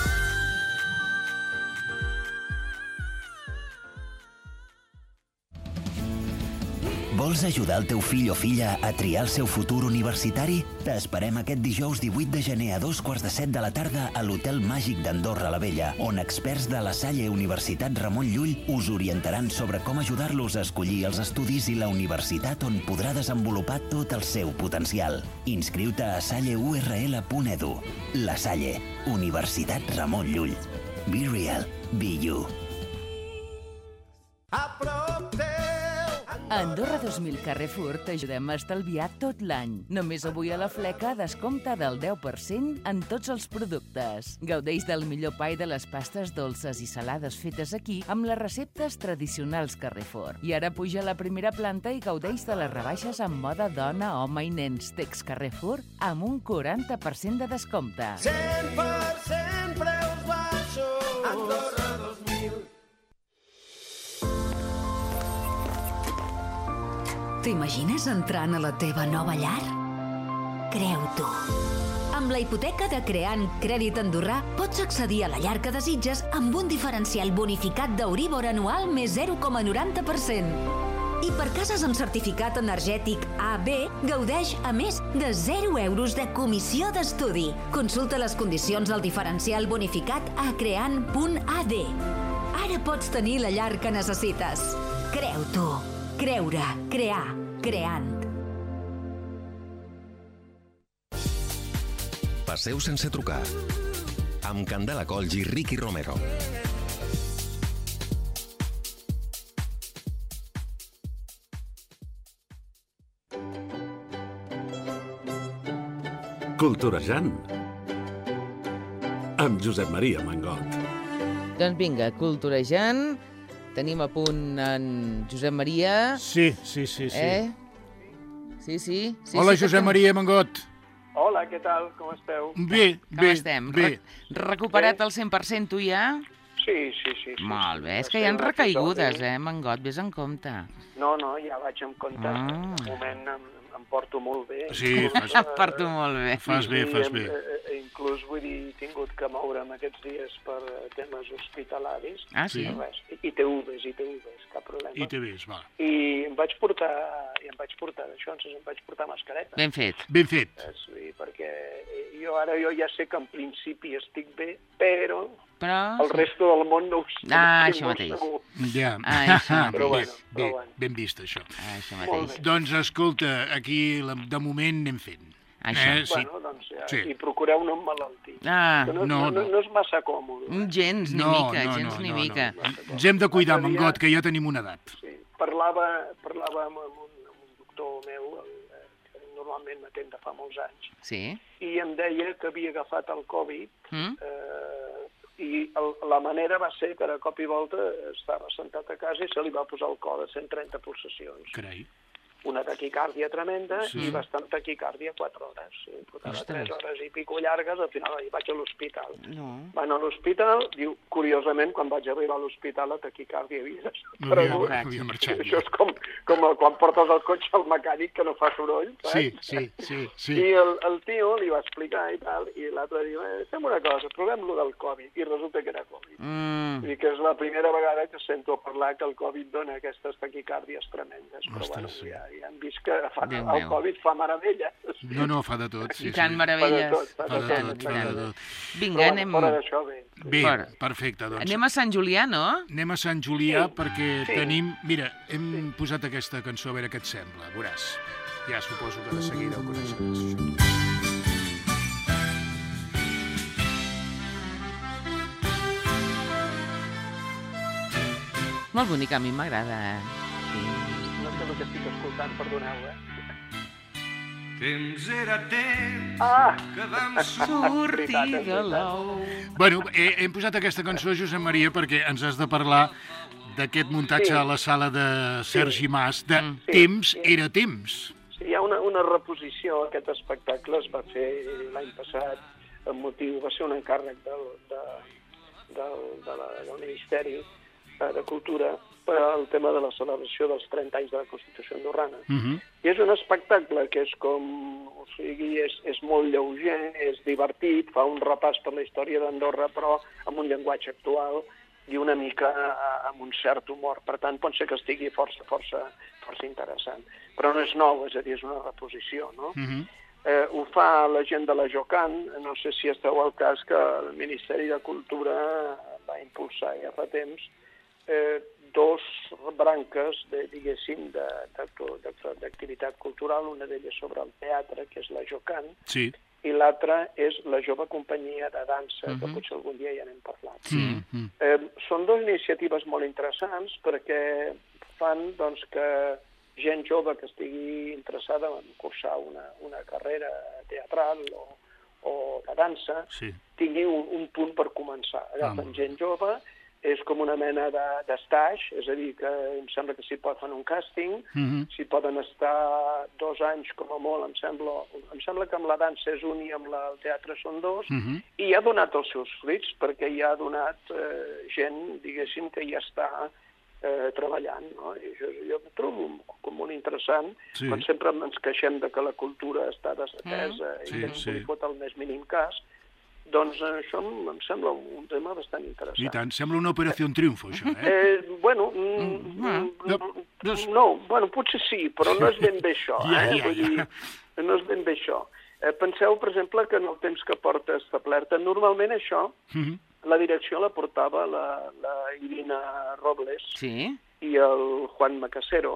Vols ajudar el teu fill o filla a triar el seu futur universitari? T'esperem aquest dijous divuit de gener a dos quarts de set de la tarda a l'Hotel Màgic d'Andorra la Vella, on experts de la Salle Universitat Ramon Llull us orientaran sobre com ajudar-los a escollir els estudis i la universitat on podrà desenvolupar tot el seu potencial. Inscriu-te a salle u erre ele punt edu. La Salle, Universitat Ramon Llull. Be real, be you. A Andorra dos mil Carrefour t'ajudem a estalviar tot l'any. Només avui a la fleca descompte del deu per cent en tots els productes. Gaudeix del millor pa i de les pastes dolces i salades fetes aquí amb les receptes tradicionals Carrefour. I ara puja a la primera planta i gaudeix de les rebaixes en moda dona, home i nens Tex Carrefour amb un quaranta per cent de descompte. cent per cent preus baixos. Andorra dos mil. T'imagines entrant a la teva nova llar? Creu-t'ho. Amb la hipoteca de Creant Crèdit Andorrà pots accedir a la llar que desitges amb un diferencial bonificat d'Euríbor anual més zero coma noranta per cent. I per cases amb certificat energètic A B, gaudeix, a més, de zero euros de comissió d'estudi. Consulta les condicions del diferencial bonificat a creant punt a d. Ara pots tenir la llar que necessites. Creu-t'ho. Creure, crear, creant. Passeu sense trucar. Amb Candela Colls i Ricky Romero. Culturejant. Amb Josep Maria Mangot. Doncs vinga, culturejant. Tenim a punt en Josep Maria. Sí, sí, sí. sí. Eh? Sí, sí. sí Hola, sí, Josep que... Maria Mangot. Hola, què tal? Com esteu? Bé, Com bé, estem? bé. Re recuperat al cent per cent tu ja? Sí, sí, sí. sí Molt bé, és que Estem hi ha aquí recaigudes, tots, eh, Mangot, vés en compte. No, no, ja vaig amb compte. Ah. De moment em, em porto molt bé. Sí, fas, Em porto molt bé. fas bé, fas bé. Eh, eh, inclús, vull dir, he tingut que moure'm aquests dies per eh, temes hospitalaris. Ah, sí? Res. I, I T Vs, i T Vs, cap problema. I te ves, va. I em vaig portar, i em vaig portar d'això, doncs em vaig portar mascareta. Ben fet. Ben fet. Eh, sí, perquè jo ara jo ja sé que en principi estic bé, però, però... el resto del món no ho sé. Ah, no això mateix. segur. Ja. Ah, això mateix. Però bueno, bé, però bueno. ben vist, això. Ah, això mateix. Doncs, escolta, aquí la- de moment anem fent. Això. Eh, sí. Bueno, doncs ja, Sí. i procureu no emmalaltir. Ah, Que no, no, no, no, no. no és massa còmode. gens ni No, mica, no, gens no, ni no, mica. no. Ens hem de cuidar, L'altre dia- Mangot, que ja tenim una edat. Sí. Parlava, parlava amb, amb, un, amb un doctor meu, eh, que normalment m'atén de fa molts anys, Sí? i em deia que havia agafat el Covid, Mm? eh, i el, la manera va ser que de cop i volta estava sentat a casa i se li va posar el cor a cent trenta pulsacions. Carai. una taquicàrdia tremenda Sí. i bastant taquicàrdia quatre hores. Sí, portava Ostres. tres hores i pico llargues, al final hi vaig a l'hospital. No. Van a l'hospital, diu, curiosament, quan vaig arribar a l'hospital la taquicàrdia havia No havia, desaparegut. havia marxat. Això és com, com el, quan portes el cotxe al mecànic que no fa soroll, saps? Sí, sí, sí, sí. I el, el tio li va explicar i tal, i l'altre diu, eh, fem una cosa, provem-lo del Covid, i resulta que era Covid. Mm. I que és la primera vegada que sento parlar que el Covid dona aquestes taquicàrdies tremendes. Però Ostres, bueno, sí. ja, ja hem vist que fa, Déu el meu. Covid fa meravelles. No, no, fa de tot. Sí, I tant, sí. meravelles. Fa de tot, Fa de I tant, tot, i fa de tant. tot. Vinga, Però, anem... fora d'això, bé. Bé, Fora. perfecte, doncs. Anem a Sant Julià, no? Anem a Sant Julià Sí, perquè sí. tenim... Mira, hem posat aquesta cançó a veure què et sembla, veuràs. Ja suposo que de seguida ho coneixeràs, això. Molt bonica, a mi m'agrada. Sí. No sé el que estic escoltant, perdoneu, eh? Temps era temps Ah! que vam Sortir de l'ou. Bueno, he, hem posat aquesta cançó, Josep Maria, perquè ens has de parlar d'aquest muntatge Sí. a la sala de Sergi Mas, de Mm. Temps Sí. era temps. Sí, hi ha una, una reposició, aquest espectacle es va fer l'any passat, amb motiu, va ser un encàrrec del, de, del, de la, del Ministeri eh, de Cultura per al tema de la celebració dels trenta anys de la Constitució andorrana. Uh -huh. I és un espectacle que és com, o sigui, és, és molt lleuger, és divertit, fa un repàs per la història d'Andorra, però amb un llenguatge actual i una mica eh, amb un cert humor. Per tant, pot ser que estigui força, força, força interessant. Però no és nou, és a dir, és una reposició, no? Uh -huh. Eh, ho fa la gent de la Jocan, no sé si esteu al cas que el Ministeri de Cultura va impulsar ja fa temps eh, dos branques, de, diguéssim, d'activitat cultural, una d'elles sobre el teatre, que és la Jocan, Sí. i l'altra és la Jove Companyia de Dansa, Mhm. que potser algun dia ja n'hem parlat. Sí. Mm -hmm. Eh, són dues iniciatives molt interessants perquè fan doncs, que gent jove que estigui interessada en cursar una, una carrera teatral o, o de dansa Sí. tingui un, un punt per començar. Ah, Agafen molt gent jove, és com una mena d'estaix, és a dir, que em sembla que s'hi pot fer un càsting, Mm -hmm. s'hi poden estar dos anys com a molt, em sembla, em sembla que amb la dansa és un i amb la, el teatre són dos, Mm -hmm. i ha donat els seus fruits, perquè hi ha donat eh, gent, diguéssim, que ja està eh, treballant, no? I això jo ho trobo com molt interessant, Sí. quan sempre ens queixem de que la cultura està desatesa Mm. i Sí, que no sí. li fot el més mínim cas, doncs això em, em sembla un tema bastant interessant. I tant, sembla una operació triomfo, això, eh? Eh, bueno, mm, Mm, no, no, no, bueno, potser sí, però no és ben bé això, Ja, eh? ja, Vull ja. dir, no és ben bé això. Eh, penseu, per exemple, que en el temps que porta establerta, normalment això, Mm -hmm. la direcció la portava la, la Irina Robles Sí. i el Juan Macasero,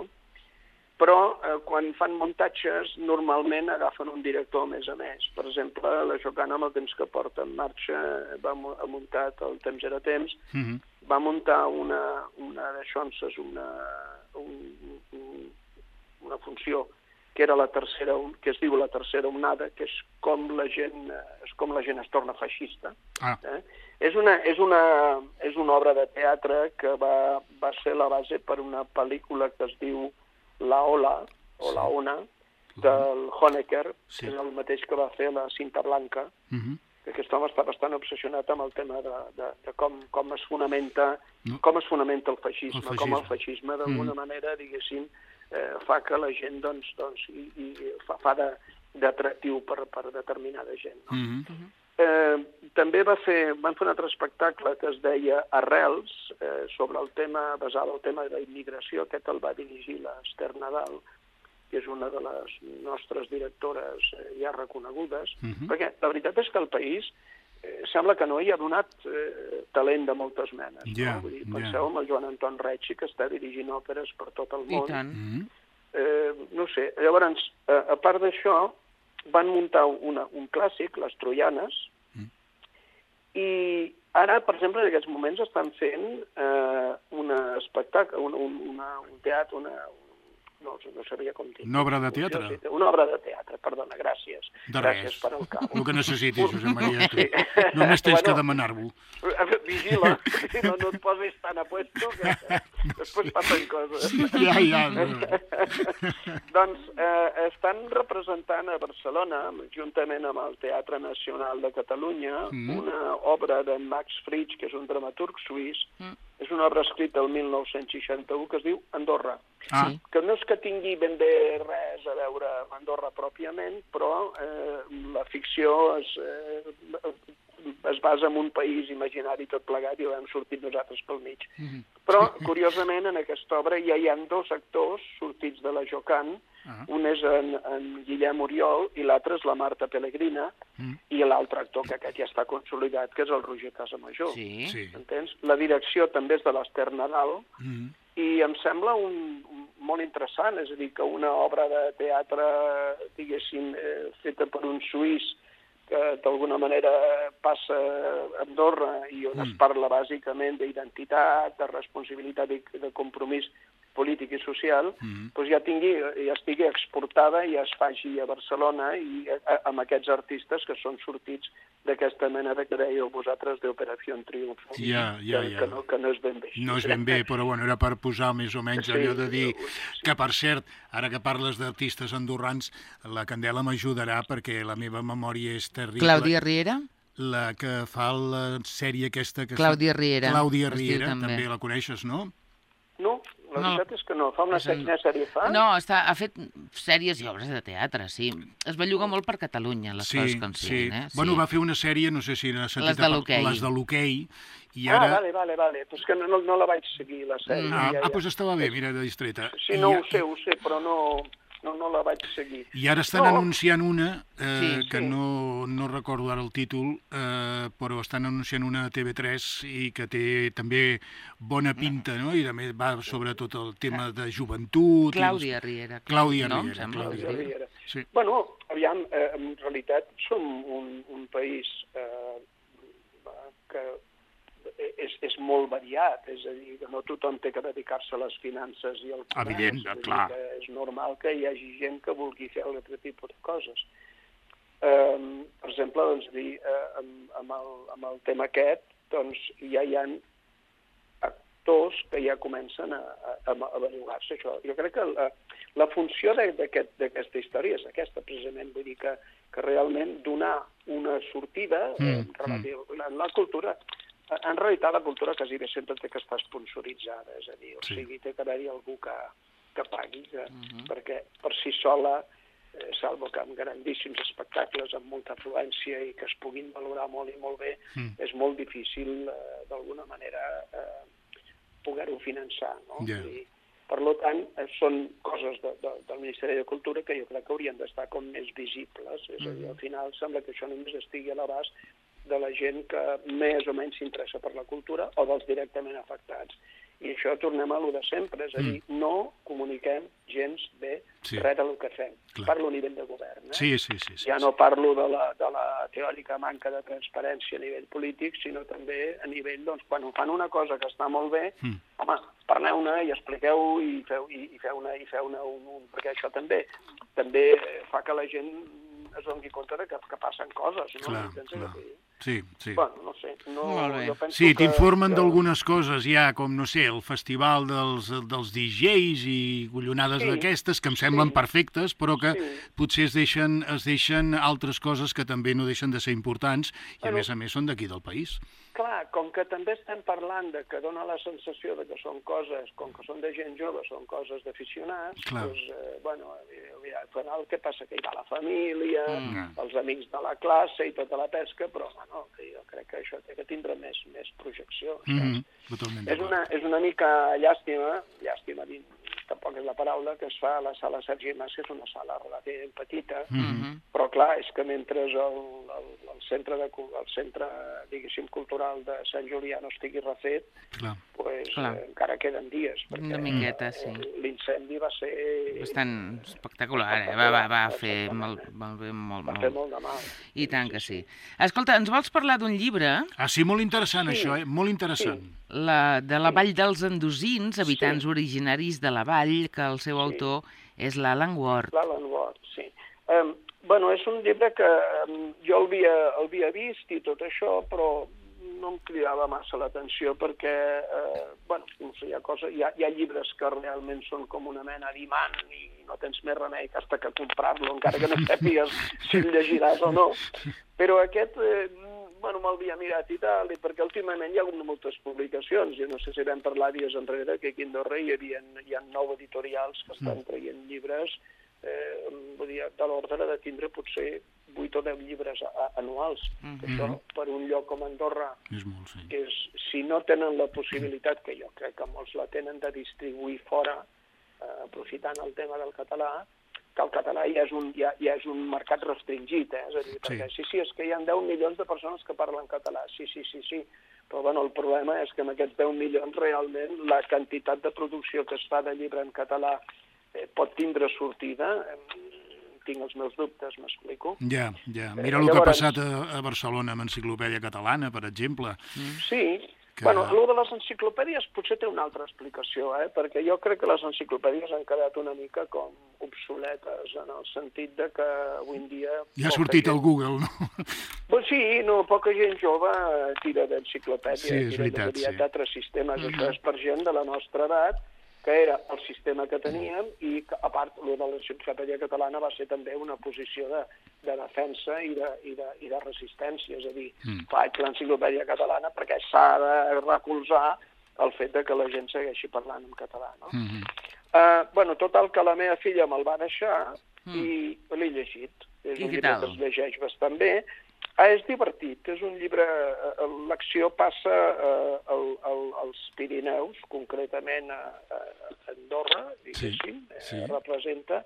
però eh, quan fan muntatges normalment agafen un director a més a més. Per exemple, la Jocana, amb el temps que porta en marxa, va, mu- ha muntat El temps era temps, Mm -hmm. va muntar una, una d'aixonses, una, un, un, una funció que era la tercera, que es diu la tercera onada, que és com la gent, eh, és com la gent es torna feixista. Ah. Eh? És, una, és, una, és una obra de teatre que va, va ser la base per una pel·lícula que es diu La Ola, o La Ona, del Honecker, Sí. que és el mateix que va fer la Cinta Blanca, Mm -hmm. que aquest home està bastant obsessionat amb el tema de, de, de com, com es fonamenta No. com es fonamenta el feixisme, El feixisme. com el feixisme d'alguna Mm. manera, diguéssim, eh, fa que la gent doncs, doncs, i, i fa, fa de, d'atractiu per, per determinada gent. No? Mm -hmm. Eh, també va fer, van fer un altre espectacle que es deia Arrels, eh, sobre el tema, basat en el tema de la immigració. Aquest el va dirigir l'Ester Nadal, que és una de les nostres directores eh, ja reconegudes, Mhm. perquè la veritat és que el país eh, sembla que no hi ha donat eh, talent de moltes menes. Ja, no? Vull dir, ja. penseu en el Joan Anton Reig, que està dirigint òperes per tot el I món. tant. Mm -hmm. Eh, no sé, llavors, eh, a part d'això, van muntar una, un clàssic, Les Troianes, Mm. i ara, per exemple, en aquests moments estan fent eh, un espectacle, un, un, una, un teatre, una, no, no sabia com dir. Una obra de teatre? Sí, una obra de teatre, perdona, gràcies. De gràcies res. per al cabo. El que necessitis, Josep Maria, tu. Només tens que demanar-ho. Vigila, no, no et posis tan a puesto que després passen coses. Ja, ja. Doncs eh, estan representant a Barcelona, juntament amb el Teatre Nacional de Catalunya, mm. una obra de Max Frisch, que és un dramaturg suís. Mm. És una obra escrita el mil nou-cents seixanta-u que es diu Andorra. Ah. Que no és que tingui ben bé res a veure amb Andorra pròpiament, però eh, la ficció es, eh, es basa en un país imaginari tot plegat i l'hem sortit nosaltres pel mig. Mm-hmm. Però, curiosament, en aquesta obra ja hi ha dos actors sortits de la Jocant. Uh-huh. Un és en, en Guillem Oriol i l'altre és la Marta Pellegrina, uh-huh. i l'altre actor, que aquest ja està consolidat, que és el Roger Casamajor. Sí. Sí. Entens? La direcció també és de l'Ester Nadal, uh-huh. i em sembla un, un, molt interessant, és a dir, que una obra de teatre, diguéssim, eh, feta per un suís, que d'alguna manera passa a Andorra i on uh-huh. es parla bàsicament d'identitat, de responsabilitat i de compromís polític i social, mm-hmm. doncs ja, tingui, ja estigui exportada i es faci a Barcelona i a, amb aquests artistes que són sortits d'aquesta mena de que dèieu vosaltres d'Operació Triunfo. Ja, ja, ja. Que no, que no és ben bé. No és ben bé, però bueno, era per posar més o menys allò de dir que, per cert, ara que parles d'artistes andorrans, la Candela m'ajudarà perquè la meva memòria és terrible. Clàudia Riera? La que fa la sèrie aquesta... Que Clàudia Riera. Clàudia Riera, també. també la coneixes, no? No. La no. veritat és que no. Fa una sèrie, sèrie fa? No, està, ha fet sèries i obres de teatre, sí. Es belluga molt per Catalunya, les sí, coses com sí. siguin, eh? Sí. Bueno, va fer una sèrie, no sé si n'ha sentit... Les de l'hoquei. Les de l'hoquei. I ara... Ah, vale, vale, vale. Pues que no, no la vaig seguir, la sèrie. Ah, ja, ah ja. pues estava bé, mira, de distreta. Sí, no I... ho sé, ho sé, però no... No, no la vaig seguir. I ara estan no. anunciant una, eh, sí, que sí. no, no recordo ara el títol, eh, però estan anunciant una a T V tres i que té també bona pinta, no? I també va sobre tot el tema de joventut... Clàudia Riera. Clàudia no, Riera. Clàudia Riera. Sí. Bueno, aviam, eh, en realitat som un, un país eh, que és, és molt variat, és a dir, que no tothom té que dedicar-se a les finances i al comerç. Evident, és clar. Que és normal que hi hagi gent que vulgui fer un altre tipus de coses. Eh, per exemple, doncs, dir, eh, amb, amb, el, amb el tema aquest, doncs, ja hi ha actors que ja comencen a, a, a bellugar-se això. Jo crec que la, la funció d'aquesta aquest, història és aquesta, precisament, vull dir que, que realment donar una sortida mm, eh, relativa mm. en la cultura. En realitat, la cultura quasi bé sempre té que estar sponsoritzada, és a dir, o sí. sigui, té que haver-hi algú que, que pagui, que, uh-huh. perquè per si sola, eh, salvo que amb grandíssims espectacles, amb molta afluència i que es puguin valorar molt i molt bé, mm. és molt difícil, eh, d'alguna manera, eh, poder-ho finançar, no? Yeah. I, per tant, eh, són coses de, de, del Ministeri de Cultura que jo crec que haurien d'estar com més visibles, és a dir, al final sembla que això només estigui a l'abast de la gent que més o menys s'interessa per la cultura o dels directament afectats. I això tornem a lo de sempre, és a dir, mm. no comuniquem gens bé sí. res del que fem. Clar. Parlo a nivell de govern. Eh? Sí, sí, sí, sí, ja no parlo de la, de la teòrica manca de transparència a nivell polític, sinó també a nivell, doncs, quan fan una cosa que està molt bé, mm. home, parleu-ne i expliqueu i feu, i, i feu-ne i feu-ne un, un... perquè això també també fa que la gent es doni compte de que, que passen coses, no? Clar, clar. Sí, sí. Bueno, no sé. No, jo penso sí, t'informen que... d'algunes coses ja, com, no sé, el festival dels, dels D Js i collonades sí. d'aquestes, que em semblen sí. perfectes, però que sí. potser es deixen, es deixen altres coses que també no deixen de ser importants i, bueno, a més a més, són d'aquí del país. Clar, com que també estem parlant de que dona la sensació de que són coses, com que són de gent jove, són coses d'aficionats, doncs, eh, bueno, al final, què passa? Que hi va la família, mm. els amics de la classe i tota la pesca, però, bueno, jo crec que això té que tindre més, més projecció. Mm, totalment és, una, és una mica llàstima, llàstima dins, tampoc és la paraula, que es fa a la sala Sergi Mas, que és una sala relativament petita, mm-hmm. però clar, és que mentre el, el, el centre, de, el centre diguéssim, cultural de Sant Julià no estigui refet, clar. pues, Clar. eh, encara queden dies. Perquè, Una miqueta, sí. eh, L'incendi va ser... Bastant espectacular, eh? Va, va, va fer molt, molt, molt, Va molt. fer molt de mal. I tant que sí. Escolta, ens vols parlar d'un llibre? Ah, sí, molt interessant, Sí. això, eh? Molt interessant. La, de la Vall dels Endosins, habitants originaris de la vall, que el seu autor és l'Alan Ward. L'Alan Ward, sí. Um, bueno, és un llibre que um, jo el havia, el havia vist i tot això, però no em cridava massa l'atenció perquè, eh, bueno, no sé, hi ha, cosa, hi, ha, hi ha llibres que realment són com una mena d'imant i no tens més remei que hasta que comprar-lo, encara que no sàpigues si el llegiràs o no. Però aquest, eh, bueno, me'l havia mirat i tal, i perquè últimament hi ha hagut moltes publicacions. Jo no sé si vam parlar dies enrere que aquí a Andorra hi havia, hi ha nou editorials que estan traient llibres, eh, vull dir, de l'ordre de tindre potser vuit o deu llibres a, a, anuals. Mhm. Això, per un lloc com Andorra, És molt, sí. que és, si no tenen la possibilitat, que jo crec que molts la tenen, de distribuir fora, eh, aprofitant el tema del català, que el català ja és un, ja, ja és un mercat restringit, eh? És a dir, perquè sí, sí, és que hi ha deu milions de persones que parlen català, sí, sí, sí, sí, però bueno, el problema és que amb aquests deu milions realment la quantitat de producció que es fa de llibre en català eh, pot tindre sortida, eh, tinc els meus dubtes, m'explico. Ja, ja. Eh, Mira el que ha llavors- passat a, a Barcelona amb Enciclopèdia Catalana, per exemple. Sí, Que- bueno, el de les enciclopèdies potser té una altra explicació, eh? Perquè jo crec que les enciclopèdies han quedat una mica com obsoletes, en el sentit de que avui en dia... Ja ha poca sortit gent- el Google, no? Pues sí, no, poca gent jove tira d'enciclopèdia, Sí, és tira veritat, més aviat sí. d'altres sistemes. Mhm. Això és per gent de la nostra edat, que era el sistema que teníem i, que, a part, el de l'enciclopèdia catalana va ser també una posició de, de defensa i de, i, de, i de resistència. És a dir, Mm. faig l'enciclopèdia catalana perquè s'ha de recolzar el fet de que la gent segueixi parlant en català. No? Mhm. Uh, bueno, total, que la meva filla me'l va deixar i l'he llegit. És I un què llibre tal? que es llegeix bastant bé. Ah, és divertit, és un llibre... eh, L'acció passa eh, al, al, als Pirineus, concretament a, a Andorra, diguéssim, Sí, sí. eh, representa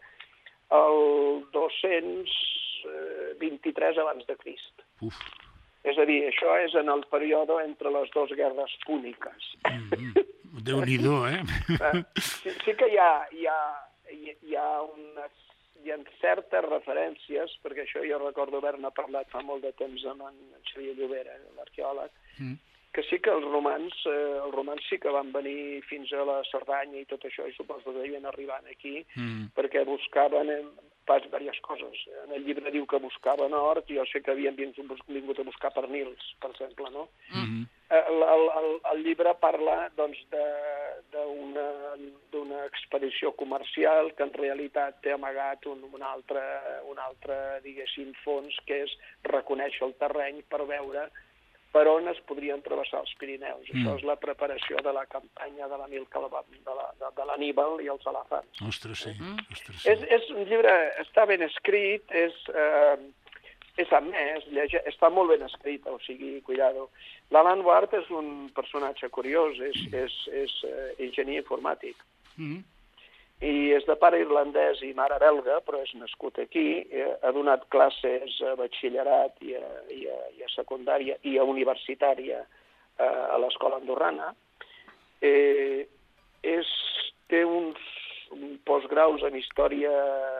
el dos-cents vint-i-tres abans de Crist. Uf. És a dir, això és en el període entre les dues guerres púniques. Déu-n'hi-do, eh? Eh, Sí, sí que hi ha, hi ha, hi hi ha unes hi ha certes referències, perquè això jo recordo haver-ne parlat fa molt de temps amb en Xavier Llobera, l'arqueòleg, Mm. que sí que els romans, eh, els romans sí que van venir fins a la Cerdanya i tot això, i suposo que devien arribar aquí, Mm. perquè buscaven eh, pas diverses coses. En el llibre diu que buscaven or, jo sé que havien vingut, vingut a buscar pernils, per exemple, no? Mhm. El, el, el, el llibre parla doncs, de- d'una d'una expedició comercial que en realitat té amagat un, un, altre, un altre, diguéssim, fons, que és reconèixer el terreny per veure per on es podrien travessar els Pirineus. Mm. Això és la preparació de la campanya de l'Emil Calva, de la- de- de l'Aníbal i els elefants. Ostres, sí. Ostres, És, és un llibre, està ben escrit, és, eh, és amès, llege, està molt ben escrit, o sigui, cuidado. L'Alan Ward és un personatge curiós, és, és, és eh, enginyer informàtic, Mhm. i és de pare irlandès i mare belga, però és nascut aquí, eh, ha donat classes a batxillerat i a, i a, i a secundària i a universitària eh, a l'escola andorrana. Eh, és, té uns un postgraus en història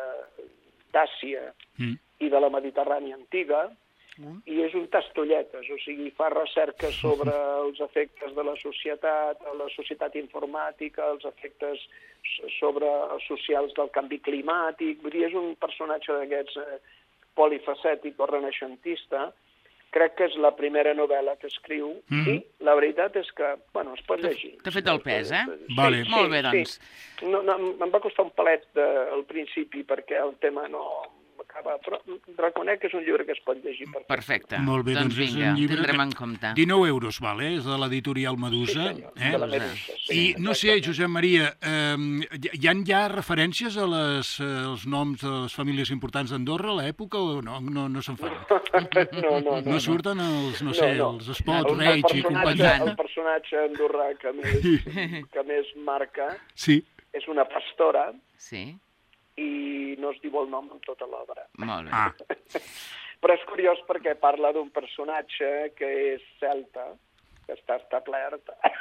d'Àsia Mm. i de la Mediterrània antiga, i és un tastolletes, o sigui, fa recerca sobre els efectes de la societat, la societat informàtica, els efectes sobre els socials del canvi climàtic. Vull dir, és un personatge d'aquests eh, polifacètic o renaixentista. Crec que és la primera novel·la que escriu, Mhm. i la veritat és que, bueno, es pot llegir. T'ha fet el pes, eh? Sí, Vale. sí, Molt bé, sí. doncs. No, no, em va costar un palet de, al principi perquè el tema no m'acaba, però reconec que és un llibre que es pot llegir perfectament. Perfecte. Molt bé, doncs, és vinga, un llibre tindrem que- en compte. dinou euros, val, eh? És de l'editorial Medusa. Sí, senyor, eh? de la Medusa, sí, I no sé, Josep Maria, eh, hi ha ja referències a les, eh, als noms de les famílies importants d'Andorra a l'època o no? No, no se'n fan? No, no, no. No surten els, no sé, els Espot, El- el Reig i personatge- companyia? El personatge andorrà que més, que més marca Sí. és una pastora Sí, i no es diu el nom en tota l'obra. molt bé. Ah, Però és curiós perquè parla d'un personatge que és celta, que està establert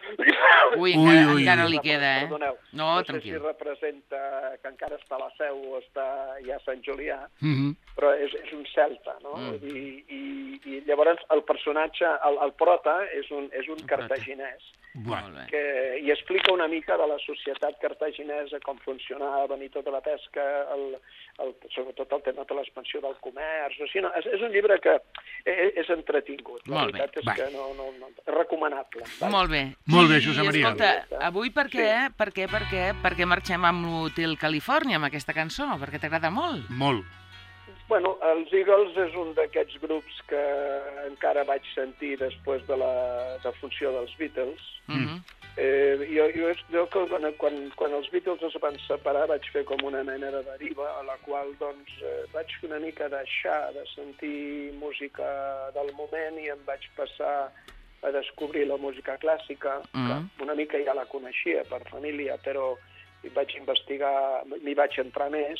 Ui, Ui, encara, ui, encara ui. li queda, eh? Perdoneu, No, no sé tranquil. si representa que encara està a la Seu o està ja a Sant Julià, Mhm. però és, és un celta, no? Mm. I, i, I llavors el personatge, el, el prota, és un, és un cartaginès, Bueno. que, i explica una mica de la societat cartaginesa, com funcionava i tota la pesca, el, el, sobretot el tema de l'expansió del comerç. O sigui, no, és, és un llibre que és, és entretingut. La Molt bé. veritat és Va. que no, no, no, és recomanable. Vale? Molt bé. Molt bé, I, Josep Maria. Escolta, avui per què, per què, per què, per què marxem amb l'Hotel Califòrnia, amb aquesta cançó? Perquè t'agrada molt. Molt. Bueno, els Eagles és un d'aquests grups que encara vaig sentir després de la defunció dels Beatles. Mhm. Eh, jo, jo, jo quan, quan, quan els Beatles es van separar vaig fer com una mena de deriva a la qual doncs, eh, vaig una mica deixar de sentir música del moment i em vaig passar a descobrir la música clàssica, Mhm. que una mica ja la coneixia per família, però hi vaig investigar, m'hi vaig entrar més,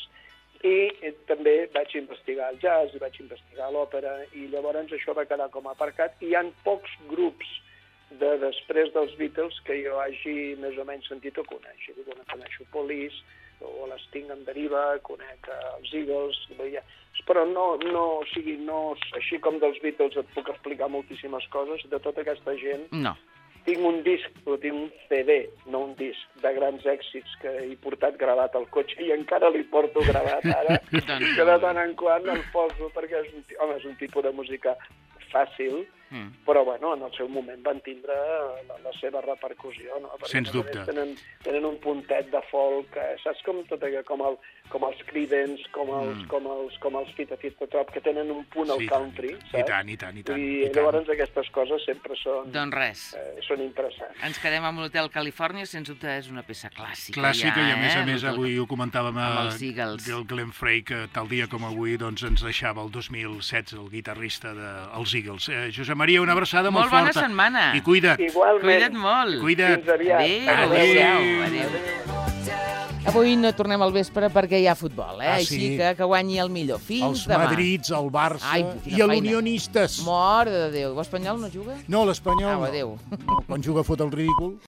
i eh, també vaig investigar el jazz, i vaig investigar l'òpera, i llavors això va quedar com aparcat, i hi ha pocs grups de després dels Beatles que jo hagi més o menys sentit o conèixer. Dic, bueno, coneixo Police, o les tinc en deriva, conec els Eagles, però no, no, o sigui, no, així com dels Beatles et puc explicar moltíssimes coses, de tota aquesta gent No. tinc un disc, o tinc un C D, no un disc, de grans èxits que he portat gravat al cotxe i encara li porto gravat ara, Doncs que de tant en quant el poso perquè és un, home, és un tipus de música fàcil, Mm. però bueno, en el seu moment van tindre la, la seva repercussió, no? Perquè Sens a més a més dubte. Tenen, tenen un puntet de folk, eh, saps com tot allò, com, el, com els Creedence, com els, Mm. com els, com els Fita Fita Trop, que tenen un punt al Sí, country, I saps? tant, i tant, i tant. I, i tant. llavors aquestes coses sempre són, Doncs res. eh, són interessants. Ens quedem amb l'Hotel Califòrnia, sens dubte és una peça clàssica. Clàssica, ja, i a més a eh? més L'Hotel- avui ho comentàvem amb a, els Eagles. del Glenn Frey, que tal dia com avui doncs, ens deixava el dos mil setze, el guitarrista dels Eagles. Eh, Josep Maria, una abraçada molt, Molt bona forta. setmana. I cuida't. Igualment. Cuida't molt. Cuida't. Fins aviat. Adéu, Adéu. adéu, adéu. Avui no tornem al vespre perquè hi ha futbol, eh? Ah, Així sí? que que guanyi el millor. Fins Els demà. Madrids, el Barça Ai, quina i feina. l'Unionistes. Mare de Déu. L'Espanyol no juga? No, l'Espanyol Au, no. adéu. no. Quan juga fot el ridícul.